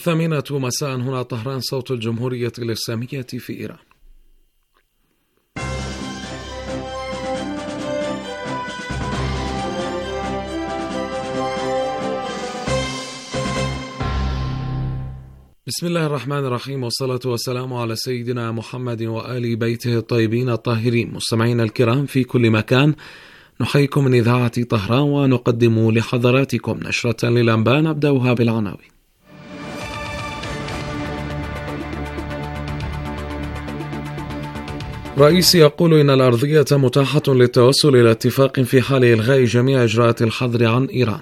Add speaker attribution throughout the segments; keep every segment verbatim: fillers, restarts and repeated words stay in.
Speaker 1: الثامنة مساء هنا طهران، صوت الجمهورية الإسلامية في إيران. بسم الله الرحمن الرحيم، والصلاة والسلام على سيدنا محمد وآل بيته الطيبين الطاهرين. مستمعينا الكرام في كل مكان، نحييكم من إذاعة طهران ونقدم لحضراتكم نشرة للأنباء نبدأها بالعناوين. رئيس يقول إن الأرضية متاحة للتوصل إلى اتفاق في حال إلغاء جميع إجراءات الحظر عن إيران.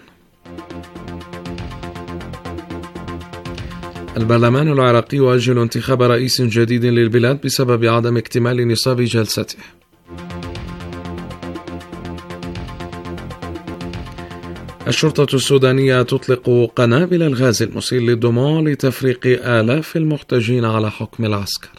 Speaker 1: البرلمان العراقي يؤجل انتخاب رئيس جديد للبلاد بسبب عدم اكتمال نصاب جلسته. الشرطة السودانية تطلق قنابل الغاز المسيل للدموع لتفريق آلاف المحتجين على حكم العسكر.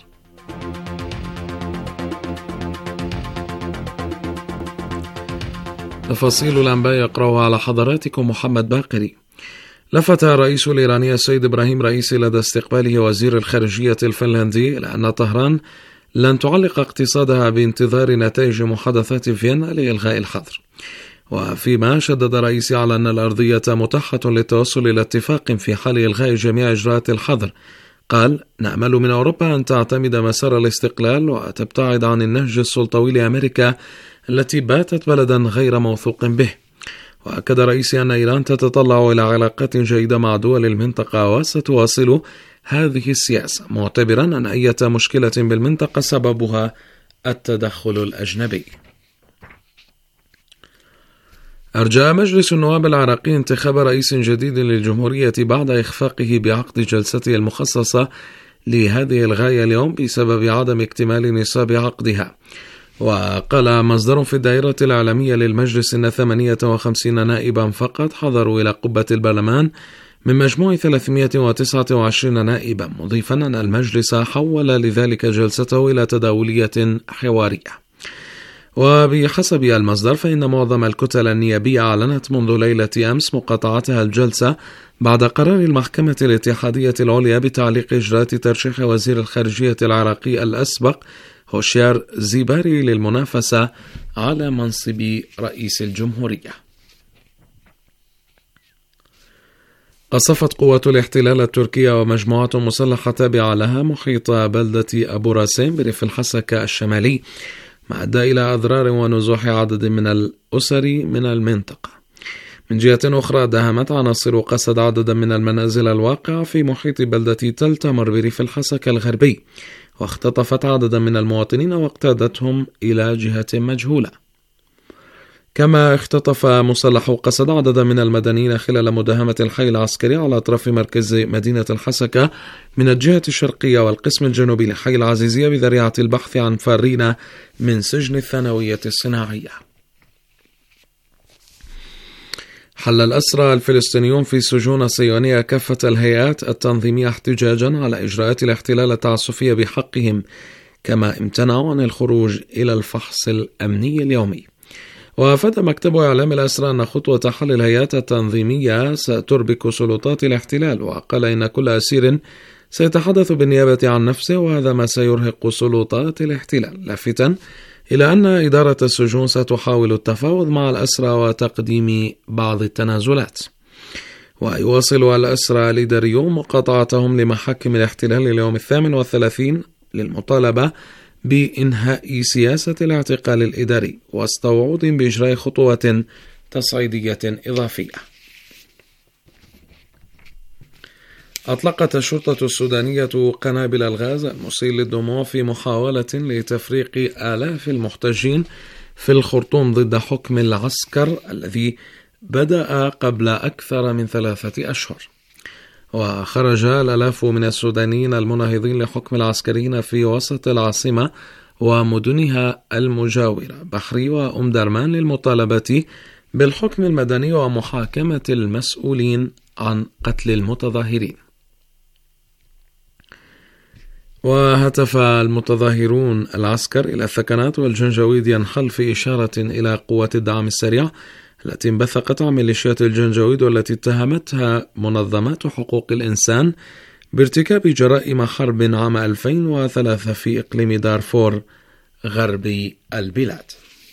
Speaker 1: تفاصيل الأنباء يقرأها على حضراتكم محمد باقري. لفت الرئيس الإيراني السيد إبراهيم رئيسي لدى استقباله وزير الخارجية الفنلندي إلى أن طهران لن تعلق اقتصادها بانتظار نتائج محادثات فيينا لإلغاء الحظر. وفيما شدد الرئيس على أن الأرضية متاحة للتوصل إلى اتفاق في حال إلغاء جميع إجراءات الحظر، قال: نأمل من أوروبا أن تعتمد مسار الاستقلال وتبتعد عن النهج السلطوي لأمريكا التي باتت بلدا غير موثوق به. وأكد رئيسي أن إيران تتطلع إلى علاقات جيدة مع دول المنطقة وستواصل هذه السياسة، معتبرا أن أي مشكلة بالمنطقة سببها التدخل الأجنبي. أرجى مجلس النواب العراقي انتخاب رئيس جديد للجمهورية بعد إخفاقه بعقد جلسته المخصصة لهذه الغاية اليوم بسبب عدم اكتمال نصاب عقدها. وقال مصدر في الدائرة الإعلامية للمجلس أن ثمانية وخمسين نائبا فقط حضروا إلى قبة البرلمان من مجموع ثلاثمائة وتسعة وعشرين نائبا، مضيفا أن المجلس حول لذلك جلسته إلى تداولية حوارية. وبحسب المصدر فإن معظم الكتل النيابية أعلنت منذ ليلة أمس مقاطعتها الجلسة بعد قرار المحكمة الاتحادية العليا بتعليق إجراءات ترشيح وزير الخارجية العراقي الأسبق هوشيار زيباري للمنافسة على منصب رئيس الجمهورية. قصفت قوات الاحتلال التركية ومجموعة مسلحة تابعة لها محيط بلدة أبو راسين بريف الحسكة الشمالي، ما أدى إلى أضرار ونزوح عدد من الأسر من المنطقة. من جهة أخرى داهمت عناصر قصد عددا من المنازل الواقعة في محيط بلدة تل تمر بريف الحسكة الغربي، واختطفت عددا من المواطنين واقتادتهم إلى جهة مجهولة. كما اختطف مسلح قصد عددا من المدنيين خلال مداهمة الحي العسكري على أطراف مركز مدينة الحسكة من الجهة الشرقية والقسم الجنوبي لحي العزيزية بذريعة البحث عن فارين من سجن الثانوية الصناعية. حل الأسرى الفلسطينيون في سجون صهيونية كافة الهيئات التنظيمية احتجاجا على إجراءات الاحتلال التعسفية بحقهم، كما امتنعوا عن الخروج إلى الفحص الأمني اليومي. وأفاد مكتب إعلام الأسرى أن خطوة حل الهيئات التنظيمية ستربك سلطات الاحتلال، وقال إن كل أسير سيتحدث بالنيابة عن نفسه وهذا ما سيرهق سلطات الاحتلال، لافتاً إلى أن إدارة السجون ستحاول التفاوض مع الأسرى وتقديم بعض التنازلات. ويواصل الأسرى الإداريون مقاطعتهم لمحاكم الاحتلال اليوم الثامن والثلاثين للمطالبة بإنهاء سياسة الاعتقال الإداري وسط وعود بإجراء خطوة تصعيدية إضافية. أطلقت الشرطة السودانية قنابل الغاز المسيل للدموع في محاولة لتفريق آلاف المحتجين في الخرطوم ضد حكم العسكر الذي بدأ قبل أكثر من ثلاثة أشهر. وخرج الآلاف من السودانيين المناهضين لحكم العسكريين في وسط العاصمة ومدنها المجاورة بحري وأم درمان للمطالبة بالحكم المدني ومحاكمة المسؤولين عن قتل المتظاهرين. وهتف المتظاهرون العسكر إلى الثكنات والجنجويد ينحل في إشارة إلى قوات الدعم السريع التي انبثقت عن ميليشيات الجنجويد والتي اتهمتها منظمات حقوق الإنسان بارتكاب جرائم حرب عام ألفين وثلاثة في إقليم دارفور غربي البلاد.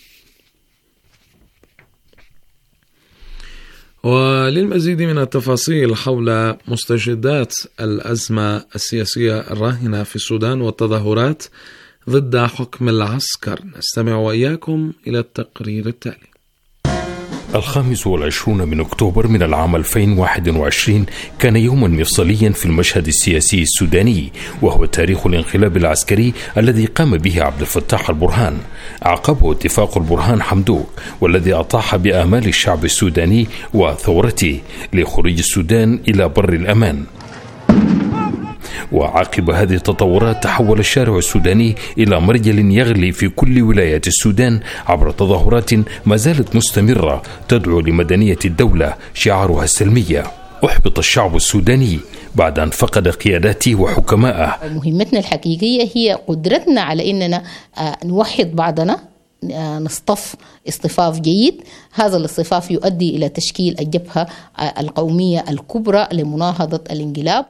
Speaker 1: وللمزيد من التفاصيل حول مستجدات الأزمة السياسية الراهنة في السودان والتظاهرات ضد حكم العسكر، نستمع وإياكم إلى التقرير التالي.
Speaker 2: الخامس والعشرون من أكتوبر من العام ألفين وواحد وعشرين كان يوما مفصليا في المشهد السياسي السوداني، وهو تاريخ الانقلاب العسكري الذي قام به عبد الفتاح البرهان، عقبه اتفاق البرهان حمدوك، والذي أطاح بآمال الشعب السوداني وثورته لخروج السودان إلى بر الأمان. وعقب هذه التطورات تحول الشارع السوداني إلى مرجل يغلي في كل ولايات السودان عبر تظاهرات ما زالت مستمرة تدعو لمدنية الدولة شعارها السلمية. أحبط الشعب السوداني بعد أن فقد قياداته وحكمائه.
Speaker 3: مهمتنا الحقيقية هي قدرتنا على أننا نوحد بعضنا، نصطف اصطفاف جيد. هذا الاصطفاف يؤدي إلى تشكيل الجبهة القومية الكبرى لمناهضة الانقلاب.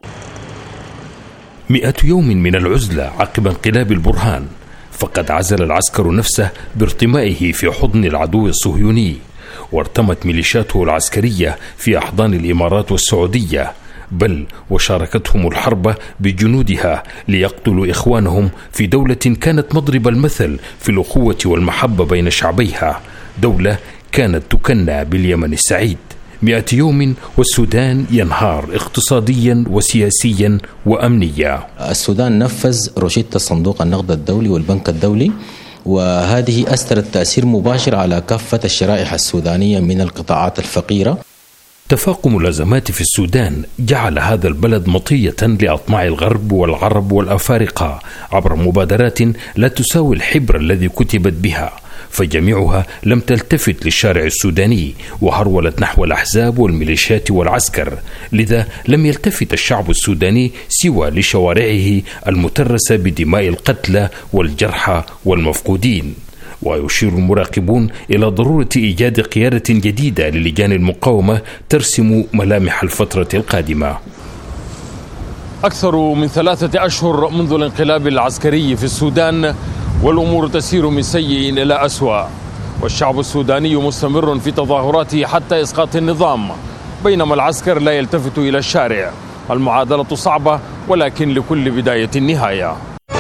Speaker 2: مئة يوم من العزلة عقب انقلاب البرهان، فقد عزل العسكر نفسه بارتمائه في حضن العدو الصهيوني، وارتمت ميليشياته العسكرية في أحضان الإمارات والسعودية، بل وشاركتهم الحرب بجنودها ليقتلوا إخوانهم في دولة كانت مضرب المثل في الأخوة والمحبة بين شعبيها، دولة كانت تكنى باليمن السعيد. مئة يوم والسودان ينهار اقتصاديا وسياسيا وأمنيا.
Speaker 4: السودان نفذ روشتة صندوق النقد الدولي والبنك الدولي، وهذه أثرت تأثير مباشر على كافة الشرائح السودانية من القطاعات الفقيرة.
Speaker 2: تفاقم الأزمات في السودان جعل هذا البلد مطية لأطماع الغرب والعرب والأفارقة عبر مبادرات لا تساوي الحبر الذي كتبت بها، فجميعها لم تلتفت للشارع السوداني وهرولت نحو الأحزاب والميليشيات والعسكر. لذا لم يلتفت الشعب السوداني سوى لشوارعه المترسة بدماء القتلى والجرحى والمفقودين. ويشير المراقبون إلى ضرورة إيجاد قيادة جديدة للجان المقاومة ترسم ملامح الفترة القادمة.
Speaker 5: أكثر من ثلاثة أشهر منذ الانقلاب العسكري في السودان، والأمور تسير من سيء إلى أسوأ، والشعب السوداني مستمر في تظاهراته حتى إسقاط النظام، بينما العسكر لا يلتفت إلى الشارع. المعادلة صعبة، ولكن لكل بداية نهاية.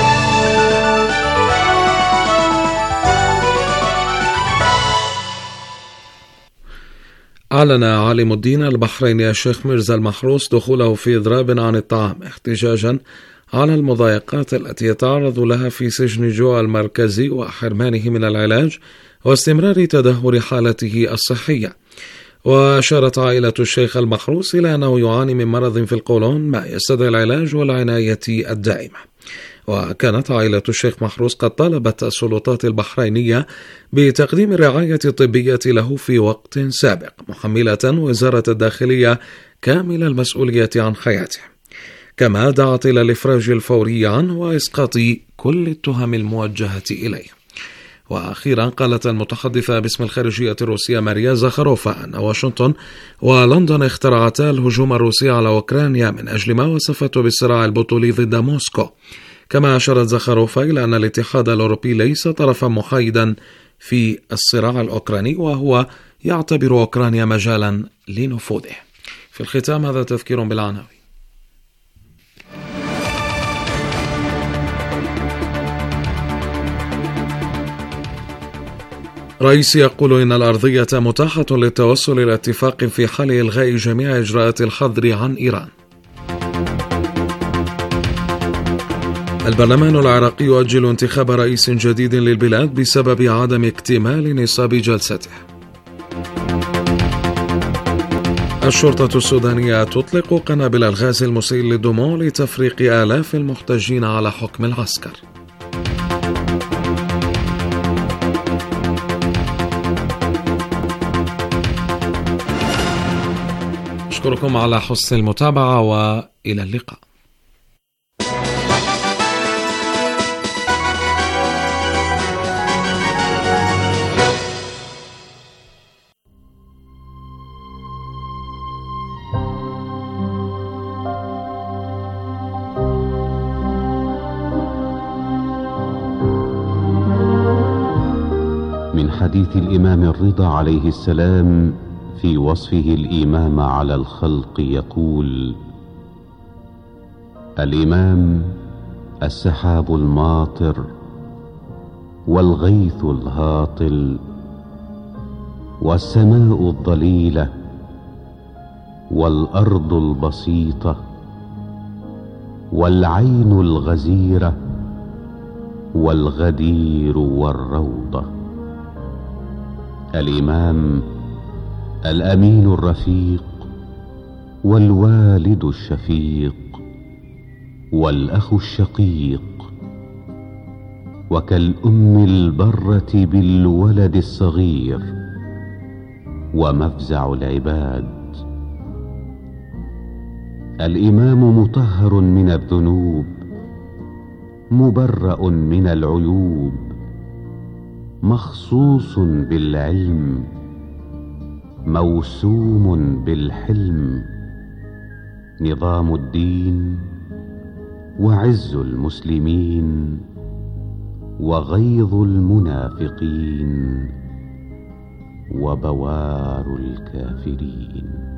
Speaker 1: أعلن عالم الدين البحريني الشيخ ميرزا المحروس دخوله في إضراب عن الطعام احتجاجا على المضايقات التي يتعرض لها في سجن جوع المركزي وحرمانه من العلاج واستمرار تدهور حالته الصحية. وأشارت عائلة الشيخ المحروس إلى أنه يعاني من مرض في القولون ما يستدعي العلاج والعناية الدائمة. وكانت عائلة الشيخ محروس قد طالبت السلطات البحرينية بتقديم الرعاية الطبية له في وقت سابق، محملة وزارة الداخلية كامل المسؤولية عن حياته، كما دعت إلى الإفراج الفوري عنه وإسقاط كل التهم الموجهة إليه. وأخيرا قالت المتحدثة باسم الخارجية الروسية ماريا زخاروفا أن واشنطن ولندن اخترعتا الهجوم الروسي على أوكرانيا من أجل ما وصفته بالصراع البطولي ضد موسكو. كما أشارت زخاروفا إلى أن الاتحاد الأوروبي ليس طرفا محايدا في الصراع الأوكراني، وهو يعتبر أوكرانيا مجالا لنفوذه. في الختام هذا تذكير بالعناوين. رئيس يقول إن الأرضية متاحة للتوصل إلى اتفاق في حال إلغاء جميع إجراءات الحظر عن إيران. البرلمان العراقي يؤجل انتخاب رئيس جديد للبلاد بسبب عدم اكتمال نصاب جلسته. الشرطة السودانية تطلق قنابل الغاز المسيل للدموع لتفريق آلاف المحتجين على حكم العسكر. أشكركم على حسن المتابعة وإلى اللقاء.
Speaker 6: حديث الإمام الرضا عليه السلام في وصفه الإمام على الخلق يقول: الإمام السحاب الماطر والغيث الهاطل والسماء الضليلة والأرض البسيطة والعين الغزيرة والغدير والروضة. الإمام الأمين الرفيق والوالد الشفيق والأخ الشقيق، وكالأم البرة بالولد الصغير ومفزع العباد. الإمام مطهر من الذنوب مبرأ من العيوب، مخصوص بالعلم موسوم بالحلم، نظام الدين وعز المسلمين وغيظ المنافقين وبوار الكافرين.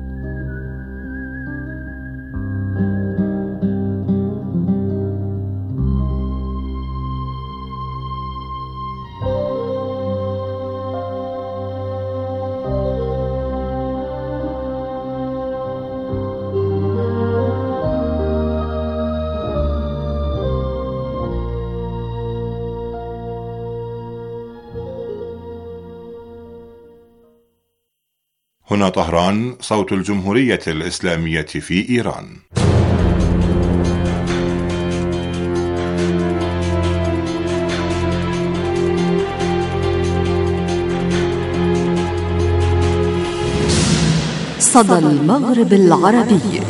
Speaker 7: هنا طهران، صوت الجمهورية الإسلامية في إيران.
Speaker 8: صدى المغرب العربي.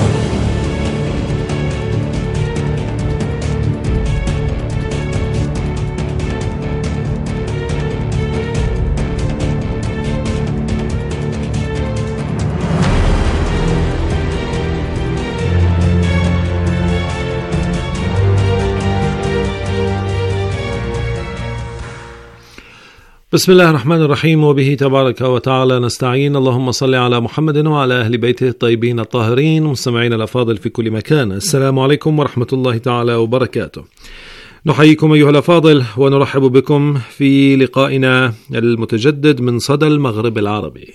Speaker 1: بسم الله الرحمن الرحيم، وبه تبارك وتعالى نستعين. اللهم صل على محمد وعلى أهل بيته الطيبين الطاهرين. مستمعين الأفاضل في كل مكان، السلام عليكم ورحمة الله تعالى وبركاته. نحييكم أيها الأفاضل ونرحب بكم في لقائنا المتجدد من صدى المغرب العربي.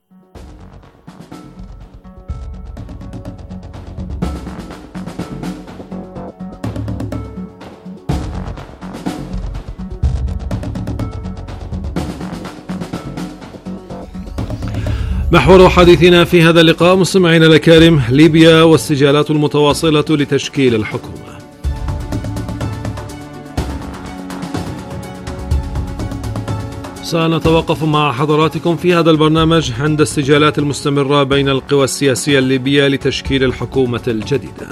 Speaker 1: محور حديثنا في هذا اللقاء مستمعينا الأكارم ليبيا والسجالات المتواصلة لتشكيل الحكومة. سنتوقف مع حضراتكم في هذا البرنامج عند السجالات المستمرة بين القوى السياسية الليبية لتشكيل الحكومة الجديدة.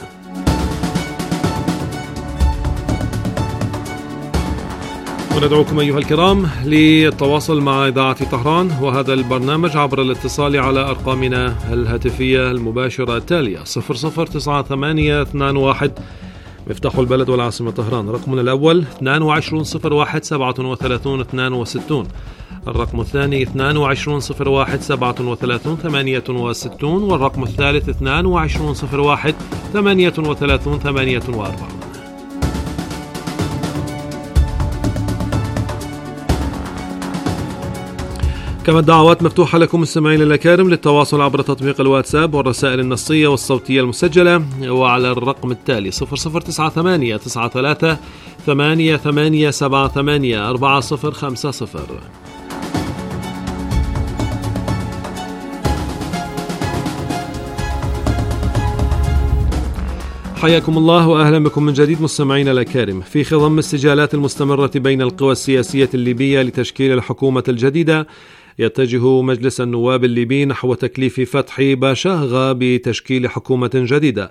Speaker 1: وندعوكم أيها الكرام للتواصل مع إذاعة طهران وهذا البرنامج عبر الاتصال على أرقامنا الهاتفية المباشرة التالية: صفر صفر تسعة ثمانية اثنان واحد مفتاح البلد والعاصمة طهران، رقمنا الأول اثنان وعشرين صفر واحد سبعة وثلاثين اثنان وستين، الرقم الثاني اثنان وعشرين صفر واحد سبعة وثلاثين ثمانية وستين، والرقم الثالث اثنان وعشرين صفر واحد ثمانية وثلاثين ثمانية وأربعين. كما الدعوات مفتوحة لكم مستمعين الأكارم للتواصل عبر تطبيق الواتساب والرسائل النصية والصوتية المسجلة، وعلى الرقم التالي صفر صفر تسعة ثمانية تسعة ثلاثة ثمانية ثمانية سبعة ثمانية أربعة صفر خمسة صفر. حياكم الله وأهلا بكم من جديد مستمعينا الأكارم في خضم السجالات المستمرة بين القوى السياسية الليبية لتشكيل الحكومة الجديدة. يتجه مجلس النواب الليبي نحو تكليف فتحي باشاغا بتشكيل حكومة جديدة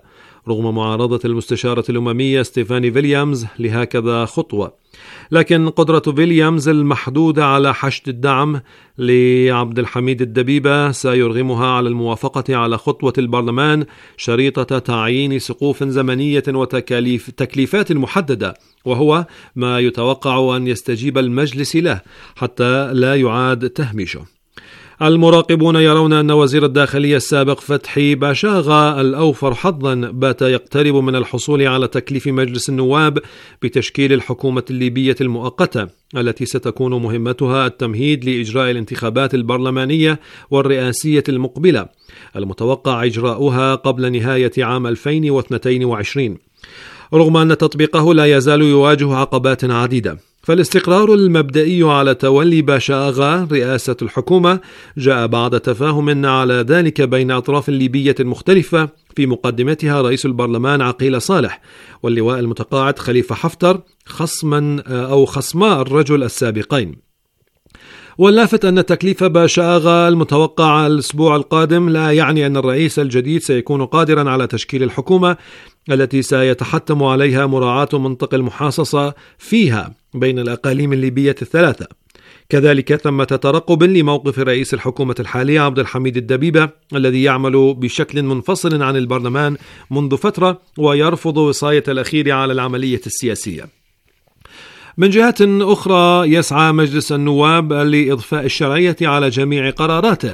Speaker 9: رغم معارضة المستشارة الأممية ستيفاني فيليامز لهكذا خطوة. لكن قدرة فيليامز المحدودة على حشد الدعم لعبد الحميد الدبيبة سيرغمها على الموافقة على خطوة البرلمان شريطة تعيين سقوف زمنية وتكاليف تكليفات محددة، وهو ما يتوقع أن يستجيب المجلس له حتى لا يعاد تهميشه. المراقبون يرون أن وزير الداخلية السابق فتحي باشاغا الأوفر حظا بات يقترب من الحصول على تكليف مجلس النواب بتشكيل الحكومة الليبية المؤقتة التي ستكون مهمتها التمهيد لإجراء الانتخابات البرلمانية والرئاسية المقبلة المتوقع إجراؤها قبل نهاية عام ألفين واثنين وعشرين. رغم أن تطبيقه لا يزال يواجه عقبات عديدة، فالاستقرار المبدئي على تولي باشاغا رئاسة الحكومة جاء بعد تفاهم على ذلك بين أطراف ليبية مختلفة في مقدمتها رئيس البرلمان عقيل صالح واللواء المتقاعد خليفة حفتر خصما أو خصما الرجل السابقين. واللافت أن تكليف باشاغا المتوقع الأسبوع القادم لا يعني أن الرئيس الجديد سيكون قادرا على تشكيل الحكومة التي سيتحتم عليها مراعاة منطق المحاصصة فيها بين الأقاليم الليبية الثلاثة. كذلك ثمة ترقب لموقف رئيس الحكومة الحالية عبد الحميد الدبيبة الذي يعمل بشكل منفصل عن البرلمان منذ فترة ويرفض وصاية الأخير على العملية السياسية. من جهة أخرى يسعى مجلس النواب لإضفاء الشرعية على جميع قراراته،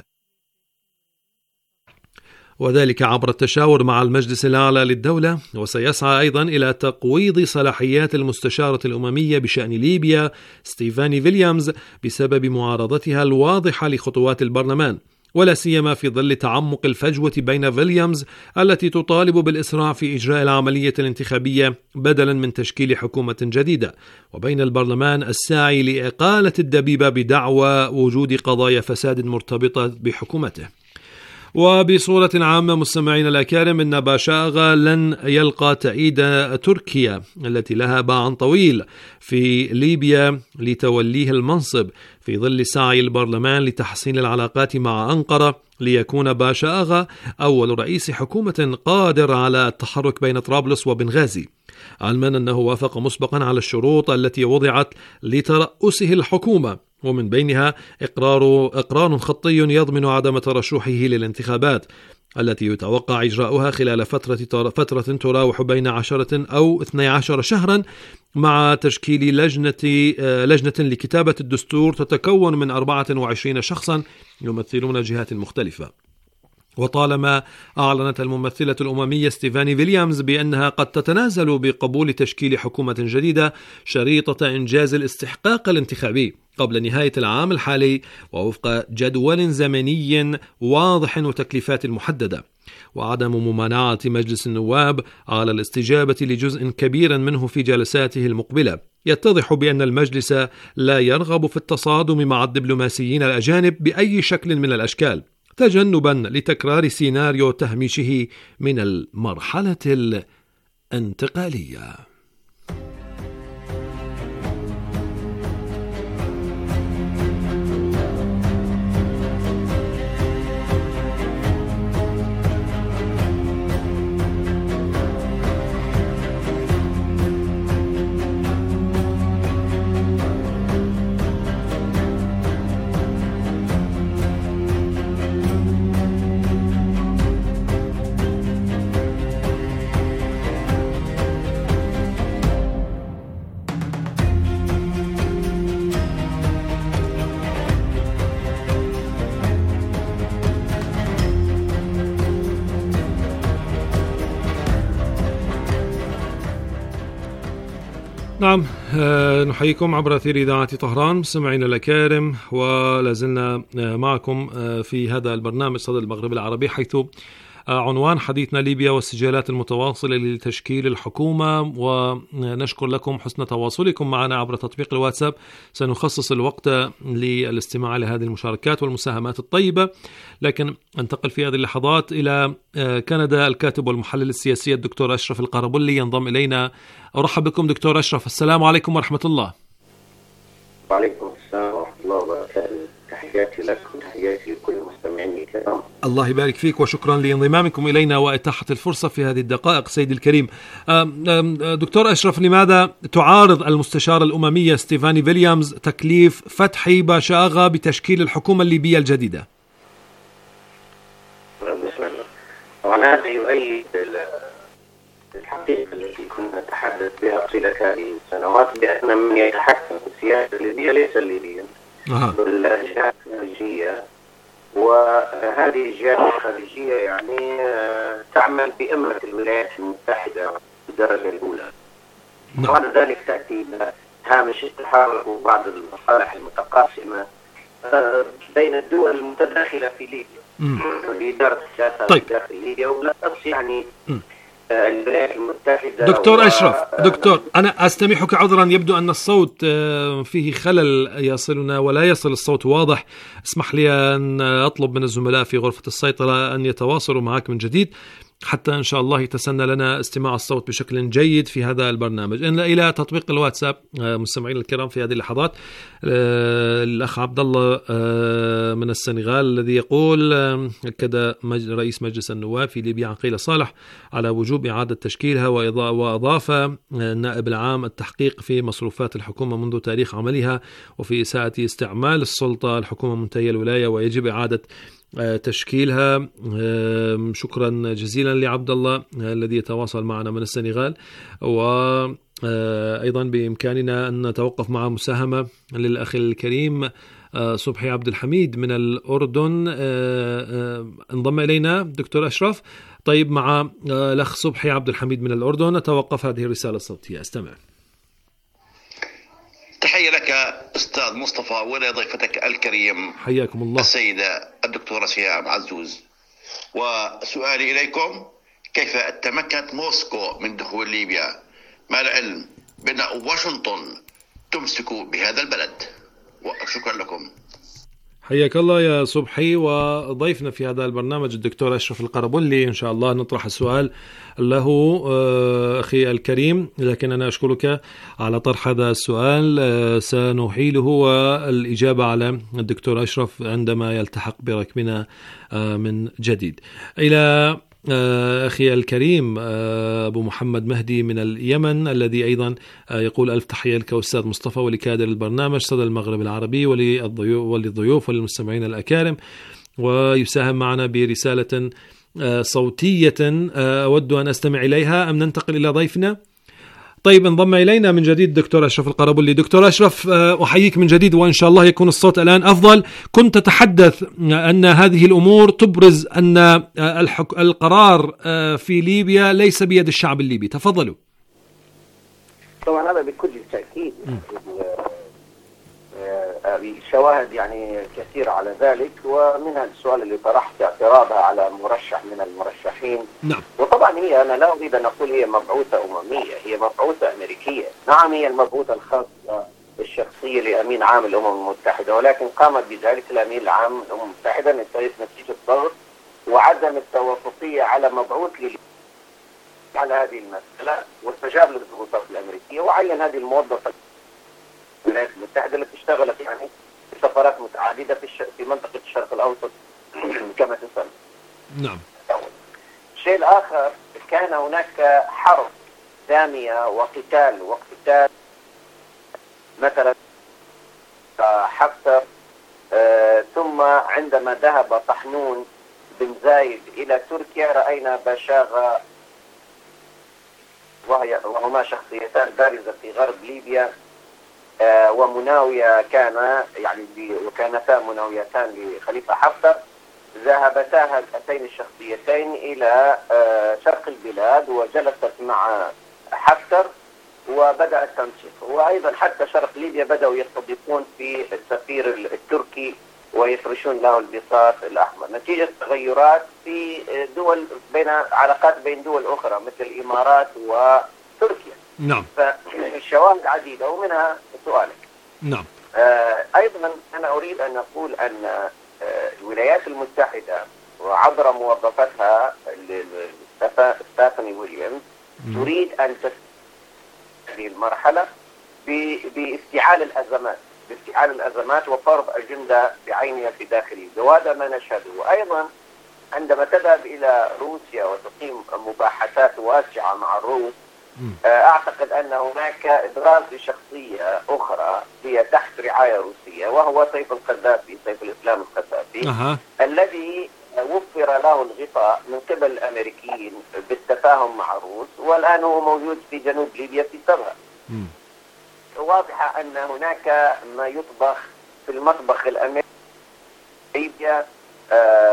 Speaker 9: وذلك عبر التشاور مع المجلس الأعلى للدولة، وسيسعى أيضا إلى تقويض صلاحيات المستشارة الأممية بشأن ليبيا ستيفاني فيليامز بسبب معارضتها الواضحة لخطوات البرلمان، ولا سيما في ظل تعمق الفجوة بين فيليامز التي تطالب بالإسراع في إجراء العملية الانتخابية بدلا من تشكيل حكومة جديدة، وبين البرلمان الساعي لإقالة الدبيبة بدعوى وجود قضايا فساد مرتبطة بحكومته. وبصورة عامة مستمعين الأكارم، إن باشاغا لن يلقى تأييد تركيا التي لها باع طويل في ليبيا لتوليه المنصب في ظل سعي البرلمان لتحسين العلاقات مع أنقرة ليكون باشاغا أول رئيس حكومة قادر على التحرك بين طرابلس وبنغازي، علما أنه وافق مسبقا على الشروط التي وضعت لترأسه الحكومة، ومن بينها إقرار إقرار خطي يضمن عدم ترشحه للانتخابات التي يتوقع إجراؤها خلال فترة فترة تراوح بين عشرة أو اثني عشر شهرا، مع تشكيل لجنة لجنة لكتابة الدستور تتكون من أربعة وعشرين شخصا يمثلون جهات مختلفة. وطالما أعلنت الممثلة الأممية ستيفاني فيليامز بأنها قد تتنازل بقبول تشكيل حكومة جديدة شريطة إنجاز الاستحقاق الانتخابي قبل نهاية العام الحالي ووفق جدول زمني واضح وتكليفات محددة، وعدم ممانعة مجلس النواب على الاستجابة لجزء كبير منه في جلساته المقبلة، يتضح بأن المجلس لا يرغب في التصادم مع الدبلوماسيين الأجانب بأي شكل من الأشكال، تجنبا لتكرار سيناريو تهميشه من المرحلة الانتقالية. نعم، نحييكم عبر أثير إذاعة طهران مستمعينا الأكارم، ولازلنا معكم في هذا البرنامج صدى المغرب العربي، حيث عنوان حديثنا ليبيا والسجالات المتواصلة لتشكيل الحكومة. ونشكر لكم حسن تواصلكم معنا عبر تطبيق الواتساب. سنخصص الوقت للاستماع لهذه المشاركات والمساهمات الطيبة، لكن انتقل في هذه اللحظات إلى كندا. الكاتب والمحلل السياسي الدكتور أشرف القربلي ينضم إلينا. أرحب بكم دكتور أشرف، السلام عليكم ورحمة الله.
Speaker 10: وعليكم السلام ورحمة الله وبركاته. تحية تحياتي لك وتحياتي لكل المستمعين الكرام.
Speaker 9: الله يبارك فيك وشكرا لانضمامكم إلينا وإتاحة الفرصة في هذه الدقائق سيدي الكريم. دكتور أشرف، لماذا تعارض المستشارة الأممية ستيفاني فيليامز تكليف فتحي باشاغا بتشكيل الحكومة الليبية الجديدة؟
Speaker 10: بسم الله. طبعا هذا يؤيد الحقيقة التي كنا نتحدث بها طيلة هذه السنوات، بأن من يتحكم في السياسة الليبية ليس الليبيين بل الجهات الخارجية، وهذه الجهات الخارجية يعني تعمل بأمرة الولايات المتحدة بالدرجة الأولى. وبعد ذلك تأتي هامش التحالف وبعض المصالح المتقاسمة بين الدول المتداخلة في ليبيا لإدارة السياسة
Speaker 9: طيب.
Speaker 10: داخل ليبيا، ولا تقص يعني الولايات المتحدة.
Speaker 9: دكتور
Speaker 10: و...
Speaker 9: أشرف، دكتور أنا أستميحك عذرا، يبدو أن الصوت فيه خلل يصلنا ولا يصل الصوت واضح. اسمح لي أن أطلب من الزملاء في غرفة السيطرة أن يتواصلوا معك من جديد حتى إن شاء الله يتسنى لنا استماع الصوت بشكل جيد في هذا البرنامج. إن إلى تطبيق الواتساب مستمعين الكرام في هذه اللحظات الأخ عبد الله من السنغال الذي يقول: أكد رئيس مجلس النواب في ليبيا عقيل صالح على وجوب إعادة تشكيلها، وأضاف النائب العام التحقيق في مصروفات الحكومة منذ تاريخ عملها وفي إساءة استعمال السلطة. الحكومة منتهية الولاية ويجب إعادة تشكيلها. شكرا جزيلا لعبد الله الذي يتواصل معنا من السنغال. وأيضا بإمكاننا أن نتوقف مع مساهمة للأخ الكريم صبحي عبد الحميد من الأردن. انضم إلينا دكتور أشرف. طيب، مع الأخ صبحي عبد الحميد من الأردن نتوقف هذه الرسالة الصوتية. استمع.
Speaker 11: تحية لك أستاذ مصطفى ولضيفتك الكريم
Speaker 9: حياكم الله
Speaker 11: السيدة الدكتورة سهام عزوز. وسؤالي إليكم: كيف تمكنت موسكو من دخول ليبيا مع العلم بأن واشنطن تمسك بهذا البلد؟ وشكرا لكم.
Speaker 9: حياك الله يا صبحي. وضيفنا في هذا البرنامج الدكتور أشرف القربلي. إن شاء الله نطرح السؤال له أخي الكريم، لكن أنا أشكرك على طرح هذا السؤال. سنحيله والإجابة على الدكتور أشرف عندما يلتحق بركبنا من جديد. إلى أخي الكريم أبو محمد مهدي من اليمن الذي أيضا يقول: ألف تحية لك أستاذ مصطفى ولكادر البرنامج صدى المغرب العربي وللضيوف وللمستمعين الأكارم. ويساهم معنا برسالة صوتية أود أن أستمع إليها أم ننتقل إلى ضيفنا؟ طيب، انضم إلينا من جديد دكتور أشرف القربلي. دكتور أشرف، أحييك من جديد وإن شاء الله يكون الصوت الآن أفضل. كنت تتحدث أن هذه الأمور تبرز أن القرار في ليبيا ليس بيد الشعب الليبي. تفضلوا.
Speaker 10: طبعا هذا بكل تأكيد الشواهد يعني كثيرة على ذلك، ومنها السؤال اللي طرحت اعتراضها على مرشح من المرشحين.
Speaker 9: نعم.
Speaker 10: وطبعا هي أنا لا أريد أن أقول هي مبعوثة أممية، هي مبعوثة أمريكية. نعم، هي المبعوثة الخاصة الشخصية لأمين عام الأمم المتحدة، ولكن قامت بذلك الأمين العام الأمم المتحدة نتيجة ضغط وعدم التوافقية على مبعوث لي على هذه المسألة، واستجاب للضغوطات الأمريكية وعين هذه الموظفة الولايات المتحدة التي اشتغلت يعني في سفارات متعددة في, الش... في منطقة الشرق الأوسط كما تسمى.
Speaker 9: نعم.
Speaker 10: الشيء الآخر، كان هناك حرب دامية وقتال وقتال مثلا حفتر، آه ثم عندما ذهب طحنون بن زايد إلى تركيا رأينا باشاغا، وهي وهما شخصيتان بارزة في غرب ليبيا، آه ومناوية كان يعني وكانتا مناويتان لخليفة حفتر. ذهبتا هاتين الشخصيتين إلى آه شرق البلاد وجلست مع حفتر وبدأ التنسيق. وأيضا حتى شرق ليبيا بدأوا يستضيفون في السفير التركي ويفرشون له البساط الأحمر نتيجة تغيرات في دول بين علاقات بين دول أخرى مثل الإمارات وتركيا.
Speaker 9: نعم.
Speaker 10: فالشواهد عديدة ومنها سؤالك.
Speaker 9: نعم.
Speaker 10: آه أيضا أنا أريد أن أقول أن آه الولايات المتحدة وعبر موظفتها ستيفاني ويليامز تريد أن تستعمل هذه المرحلة باستيعاب الأزمات بافتعال الأزمات وفرض أجندة بعينها في داخل ليبيا، وهذا ما نشهده. وأيضا عندما تذهب إلى روسيا وتقيم مباحثات واسعة مع الروس، أعتقد أن هناك إبراز لشخصية أخرى هي تحت رعاية روسية، وهو سيف القذافي، سيف الإسلام القذافي، أه. الذي وفر له الغطاء من قبل الأمريكيين بالتفاهم مع الروس، والآن هو موجود في جنوب ليبيا في سبها. واضح أن هناك ما يطبخ في المطبخ الأمريكي ليبيا آه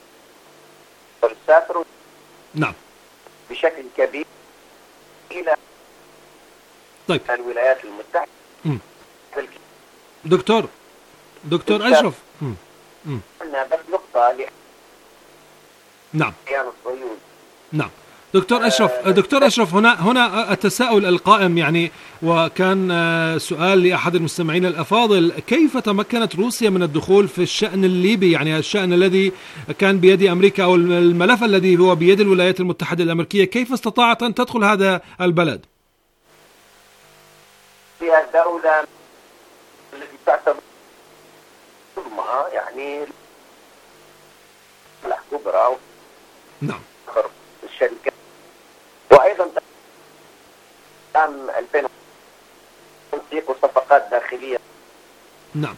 Speaker 9: نعم
Speaker 10: بشكل كبير إلى
Speaker 9: طيب.
Speaker 10: الولايات المتحدة.
Speaker 9: مم. دكتور دكتور أشرف
Speaker 10: قلنا بس نقطة ل...
Speaker 9: نعم نعم دكتور أشرف دكتور أشرف هنا هنا التساؤل القائم يعني، وكان سؤال لأحد المستمعين الأفاضل: كيف تمكنت روسيا من الدخول في الشأن الليبي، يعني الشأن الذي كان بيد أمريكا أو الملف الذي هو بيد الولايات المتحدة الأمريكية، كيف استطاعت أن تدخل هذا البلد؟
Speaker 10: في الدولة التي تعتبر يعني كبرى
Speaker 9: نعم
Speaker 10: الشركات، وأيضا عام ألفين تنسيق صفقات داخلية.
Speaker 9: نعم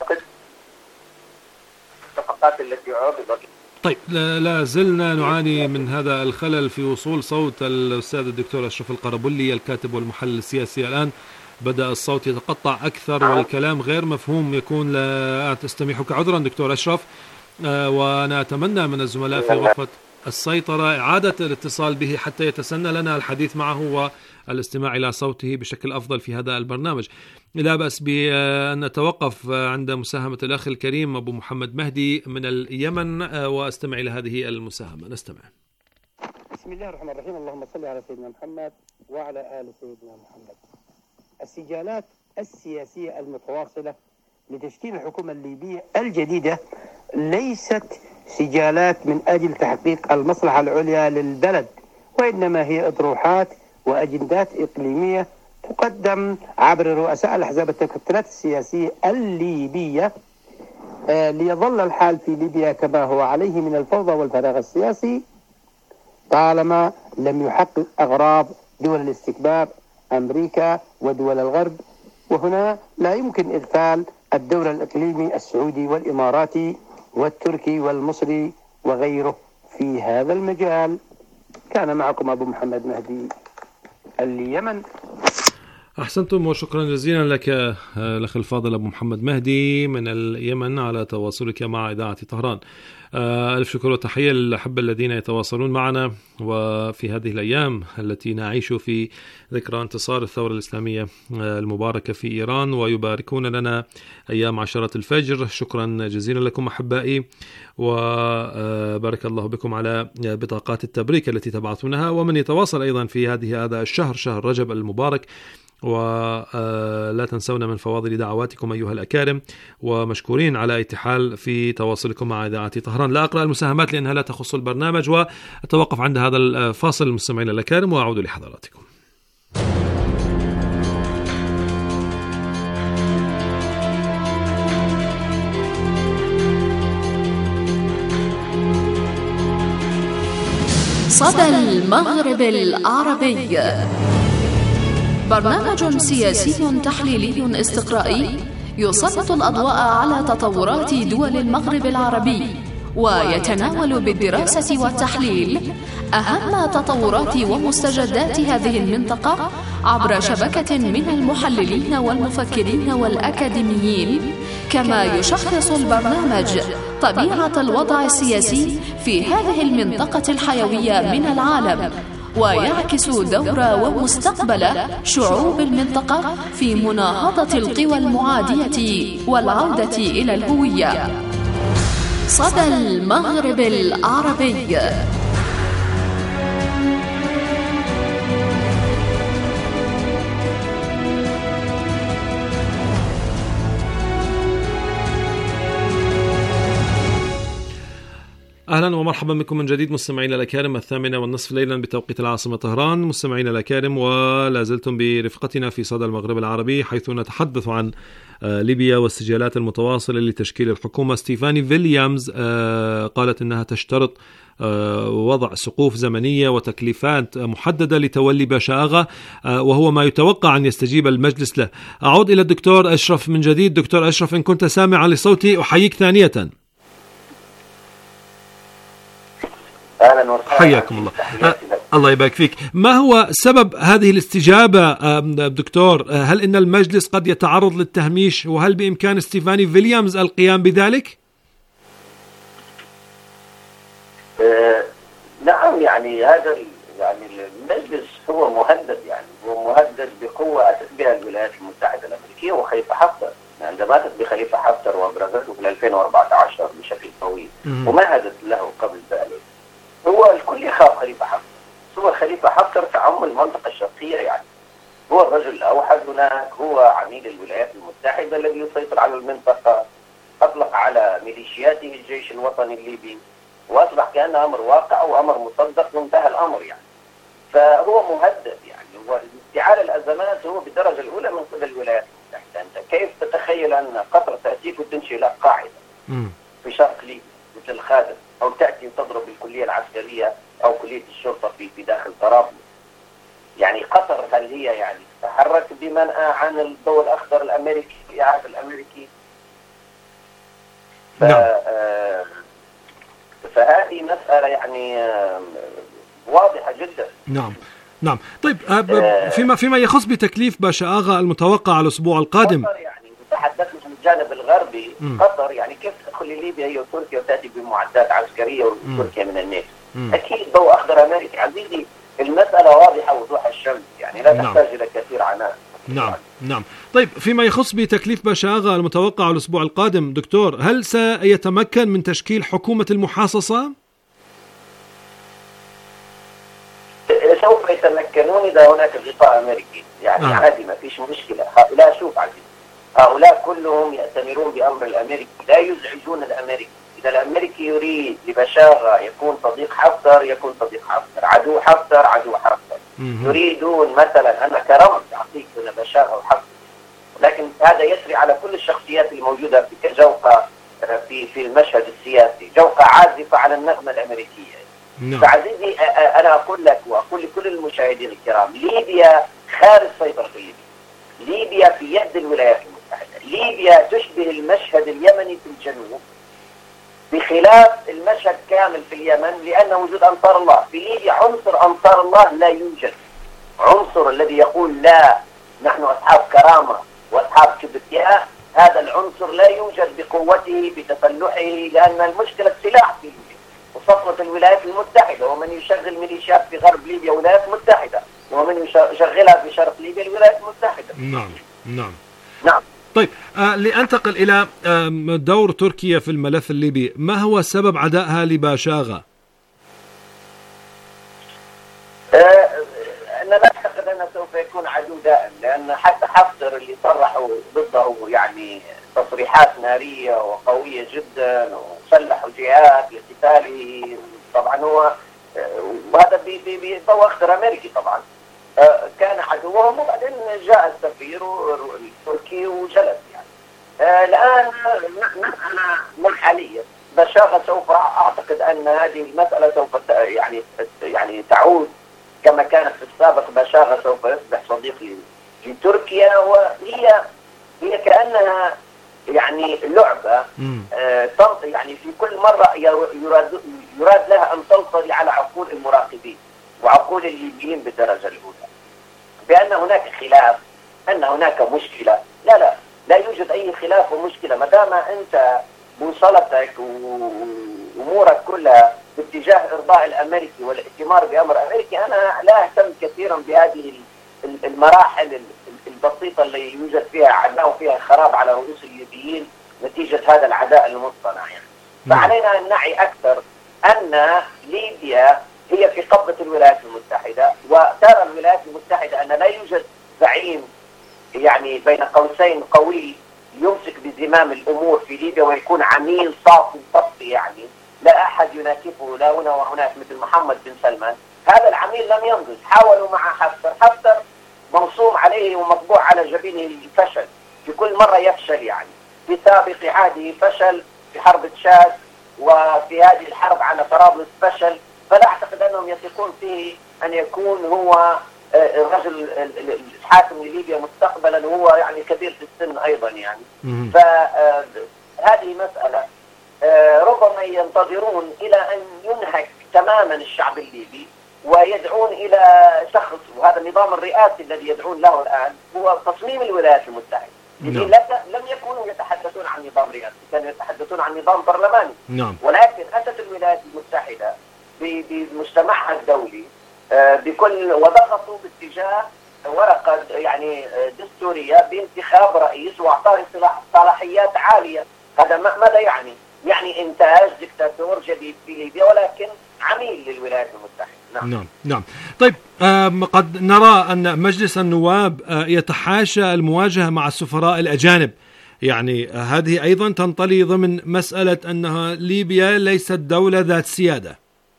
Speaker 10: الصفقات التي عرضت.
Speaker 9: طيب لا زلنا نعاني من هذا الخلل في وصول صوت الأستاذ الدكتور أشرف القربلي الكاتب والمحلل السياسي. الآن بدأ الصوت يتقطع أكثر والكلام غير مفهوم، يكون لا تستميحك عذرا دكتور أشرف، آه وأنا أتمنى من الزملاء في غرفة السيطرة إعادة الاتصال به حتى يتسنى لنا الحديث معه والاستماع إلى صوته بشكل أفضل في هذا البرنامج. لا بأس بأن نتوقف عند مساهمة الأخ الكريم أبو محمد مهدي من اليمن واستمع إلى هذه المساهمة. نستمع.
Speaker 12: بسم الله الرحمن الرحيم. اللهم صل على سيدنا محمد وعلى آل سيدنا محمد. السجالات السياسية المتواصلة لتشكيل الحكومة الليبية الجديدة ليست سجالات من أجل تحقيق المصلحة العليا للبلد، وإنما هي أطروحات وأجندات إقليمية تقدم عبر رؤساء الأحزاب التكتلات السياسية الليبية آه ليظل الحال في ليبيا كما هو عليه من الفوضى والفراغ السياسي طالما لم يحقق أغراض دول الاستكبار أمريكا ودول الغرب. وهنا لا يمكن إغفال الدور الإقليمي السعودي والإماراتي والتركي والمصري وغيره في هذا المجال. كان معكم أبو محمد مهدي اليمن.
Speaker 9: أحسنتم وشكرا جزيلا لك الأخ الفاضل أبو محمد مهدي من اليمن على تواصلك مع إذاعة طهران. ألف شكر وتحية للأحبة الذين يتواصلون معنا وفي هذه الأيام التي نعيش في ذكرى انتصار الثورة الإسلامية المباركة في إيران ويباركون لنا أيام عشرة الفجر. شكرا جزيلا لكم أحبائي، وبارك الله بكم على بطاقات التبريك التي تبعثونها، ومن يتواصل أيضا في هذه هذا الشهر شهر رجب المبارك. ولا تنسونا من فواضل دعواتكم أيها الأكارم، ومشكورين على اتحال في تواصلكم مع إذاعة طهران. لا أقرأ المساهمات لأنها لا تخص البرنامج، وأتوقف عند هذا الفاصل المستمعين الأكارم وأعود لحضراتكم.
Speaker 8: صدى المغرب العربي، برنامج سياسي تحليلي استقرائي يسلط الأضواء على تطورات دول المغرب العربي، ويتناول بالدراسة والتحليل أهم تطورات ومستجدات هذه المنطقة عبر شبكة من المحللين والمفكرين والأكاديميين. كما يشخص البرنامج طبيعة الوضع السياسي في هذه المنطقة الحيوية من العالم، ويعكس دور ومستقبل شعوب المنطقة في مناهضة القوى المعادية والعودة إلى الهوية. صدى المغرب العربي.
Speaker 9: أهلا وأهلا ومرحبا بكم من جديد مستمعينا الأكارم، الثامنة والنصف ليلا بتوقيت العاصمة طهران. مستمعينا الأكارم، ولا زلتم برفقتنا في صدى المغرب العربي، حيث نتحدث عن ليبيا والسجالات المتواصلة لتشكيل الحكومة. ستيفاني فيليامز قالت أنها تشترط وضع سقوف زمنية وتكليفات محددة لتولي باشا أغا، وهو ما يتوقع أن يستجيب المجلس له. أعود إلى الدكتور أشرف من جديد. دكتور أشرف، إن كنت سامعا لصوتي أحييك ثانية.
Speaker 10: أهلا وسهلا،
Speaker 9: حياكم الله. أه الله يبارك فيك. ما هو سبب هذه الاستجابة دكتور؟ هل إن المجلس قد يتعرض للتهميش، وهل بإمكان ستيفاني فيليامز القيام بذلك؟
Speaker 10: أه نعم، يعني هذا يعني المجلس هو مهدد، يعني هو مهدد بقوة أتت بها الولايات المتحدة الأمريكية وخليفة حفتر. عندما أتت بخليفة حفتر وأبرزته في ألفين وأربعة عشر بشكل قوي ومهدت له قبل ذلك، هو الكل يخاف خليفة حفتر. هو خليفة حفتر تعم المنطقة الشرقية، يعني هو الرجل الأوحد هناك، هو عميد الولايات المتحدة الذي يسيطر على المنطقة، أطلق على ميليشياته الجيش الوطني الليبي، وأصبح كأنه أمر واقع وأمر مصدق وانتهى الأمر يعني. فهو مهدد، يعني هو استعالة الأزمات هو بالدرجة الأولى من قبل الولايات المتحدة. أنت كيف تتخيل أن قطر تأتيك وتنشئ لك قاعدة في شرق ليبيا مثل الخادم، أو تأتي وتضرب الكلية العسكرية أو كلية الشرطة في في داخل طرابلس؟ يعني قطر هل هي يعني تتحرك بمنأى عن الضوء الأخضر الأمريكي في الإعادة الأمريكي؟ ف... آه فهذه مسألة يعني آه واضحة جدا.
Speaker 9: نعم نعم. طيب آه فيما فيما يخص بتكليف باشا أغا المتوقع الأسبوع القادم،
Speaker 10: قطر يعني تحدثنا عن الجانب الغربي. م. قطر يعني كيف تدخل ليبيا هي وتركيا وتأتي بمعدات عسكرية وتركيا من الناتو؟ أكيد ضوء أخضر أمريكي. عزيزي المسألة واضحة وضوح الشمس، يعني لا تحتاج إلى كثير عناء.
Speaker 9: نعم نعم. طيب فيما يخص بتكليف باشا أغا المتوقع الأسبوع القادم دكتور، هل سيتمكن من تشكيل حكومة المحاصصة؟
Speaker 10: سوف يتمكنون إذا هناك غطاء أمريكي، يعني آه. عادي ما فيش مشكلة. هؤلاء شوف عزيزي، هؤلاء كلهم يأتمرون بأمر الأمريكي، لا يزعجون الأمريكي. إذا الأمريكي يريد لبشاغة يكون صديق حفتر يكون صديق حفتر، عدو حفتر عدو حفتر. يريدون مثلا أنا كرمز أعطيك بين بشاغة وحفتر، لكن هذا يسري على كل الشخصيات الموجودة في جوقة في في المشهد السياسي، جوقة عازفة على النغمة الأمريكية. نعم. فعزيزي أنا أقول لك وأقول لكل المشاهدين الكرام، ليبيا خارج سيطرة ليبيا. ليبيا في يد الولايات المتحدة. ليبيا تشبه المشهد اليمني في الجنوب، بخلاف المشهد كامل في اليمن، لأن وجود أنصار الله. في ليبيا عنصر أنصار الله لا يوجد. عنصر الذي يقول لا نحن أصحاب كرامة وأصحاب كبرياء، هذا العنصر لا يوجد بقوته بتسلحه، لأن المشكلة السلاح في ليبيا وسطوة الولايات المتحدة، ومن يشغل ميليشيات في غرب ليبيا الولايات المتحدة، ومن يشغلها في شرق ليبيا الولايات المتحدة.
Speaker 9: نعم نعم
Speaker 10: نعم.
Speaker 9: طيب آه لأنتقل إلى آه دور تركيا في الملف الليبي، ما هو سبب عدائها لباشاغا؟
Speaker 10: آه أنا لا أعتقد أنه سوف يكون عدو دائم، لأن حتى حفتر اللي صرحوا ضده يعني تصريحات نارية وقوية جدا وسلحوا جهات لقتاله، طبعا هو وهذا بضوء أخضر أمريكي طبعا. كان عدوهم، وبعدين جاء السفير التركي وجلس يعني. الآن مسألة حالية. بشاغة سوف أعتقد أن هذه المسألة سوف يعني يعني تعود كما كانت في السابق. بشاغة سوف يصبح صديق لتركيا، وهي هي كأنها يعني لعبة آه يعني في كل مرة يراد, يراد لها أن تلطري على عقول المراقبين وعقول الليبيين بالدرجة الأولى بأن هناك خلاف، أن هناك مشكلة. لا لا لا يوجد أي خلاف ومشكلة، ما دام أنت بوصلتك وأمورك كلها باتجاه إرضاء الأمريكي والائتمار بأمر أمريكي. أنا لا أهتم كثيرا بهذه المراحل البسيطة اللي يوجد فيها عداء وفيها خراب على رؤوس الليبيين نتيجة هذا العداء المصطنع يعني. فعلينا أن نعي أكثر أن ليبيا هي في قبضة الولايات المتحدة، وترى الولايات المتحدة أن لا يوجد زعيم يعني بين قوسين قوي يمسك بزمام الأمور في ليبيا ويكون عميل صافي صفي يعني لا أحد يناكفه لا هنا وهناك مثل محمد بن سلمان. هذا العميل لم ينضج، حاولوا مع حفتر، حفتر منصوم عليه ومطبوع على جبينه الفشل، في كل مرة يفشل. يعني في سابق عهده فشل في حرب تشاد، وفي هذه الحرب على طرابلس فشل. فلا أعتقد أنهم يثقون فيه أن يكون هو الرجل الحاكم لليبيا مستقبلا، وهو يعني كبير في السن أيضا يعني. فهذه مسألة ربما ينتظرون إلى أن ينهك تماما الشعب الليبي ويدعون إلى شخص، وهذا النظام الرئاسي الذي يدعون له الآن هو تصميم الولايات المتحدة.
Speaker 9: نعم.
Speaker 10: لم يكونوا يتحدثون عن نظام رئاسي، كانوا يتحدثون عن نظام برلماني.
Speaker 9: نعم.
Speaker 10: ولكن أتت الولايات المتحدة بمجتمعها الدولي بكل وضغطوا باتجاه ورقة يعني دستورية بانتخاب رئيس واعطاه صلاحيات عالية. هذا ماذا يعني؟ يعني إنتاج دكتاتور جديد في ليبيا ولكن عميل للولايات المتحدة.
Speaker 9: نعم نعم, نعم. طيب قد نرى أن مجلس النواب يتحاشى المواجهة مع السفراء الأجانب، يعني هذه أيضا تنطلي ضمن مسألة أنها ليبيا ليست دولة ذات سيادة.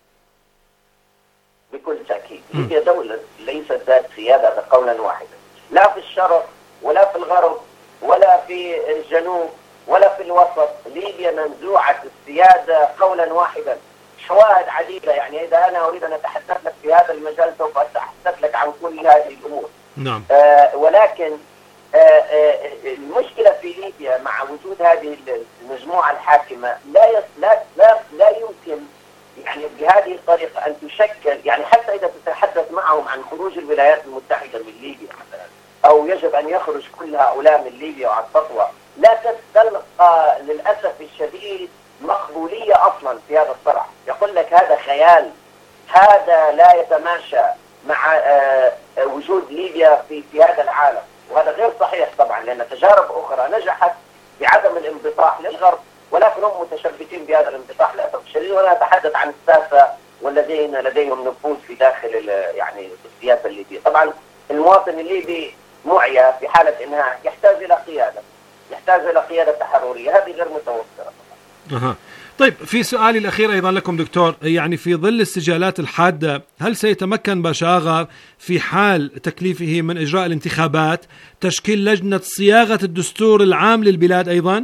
Speaker 10: بكل تأكيد ليبيا دولة ليست ذات سيادة قولا واحدا، لا في الشرق ولا في الغرب ولا في الجنوب ولا في الوسط. ليبيا منزوعة السيادة قولا واحدا. شواهد عديدة، يعني إذا أنا أريد أن أتحدث لك في هذا المجال سوف أتحدث لك عن كل هذه الأمور.
Speaker 9: نعم.
Speaker 10: آه ولكن آه آه المشكلة في ليبيا مع وجود هذه المجموعة الحاكمة لا يس لا لا, لا يمكن يعني بهذه الطريقة أن تشكل، يعني حتى إذا تتحدث معهم عن خروج الولايات المتحدة من ليبيا مثلا، أو يجب أن يخرج كل هؤلاء من ليبيا وعن سطوة، لا تلقى للأسف الشديد مقبولية أصلا في هذا الصراع. يقول لك هذا خيال، هذا لا يتماشى مع وجود ليبيا في في هذا العالم، وهذا غير صحيح طبعا، لأن تجارب أخرى نجحت بعدم الانبطاح للغرب، ولكن هم متشبثين بهذا الانبطاح للأسف الشديد. وأنا أتحدث عن الساسة والذين لديهم نفوذ في داخل يعني السياسة الليبية. طبعا المواطن الليبي معيا في حالة إنها يحتاج إلى قيادة، يحتاج إلى قيادة تحررية، هذه غير متوفرة.
Speaker 9: أها. طيب في سؤالي الأخير أيضا لكم دكتور، يعني في ظل الاستجالات الحادة هل سيتمكن بشاغة في حال تكليفه من إجراء الانتخابات تشكيل لجنة صياغة الدستور العام للبلاد أيضا؟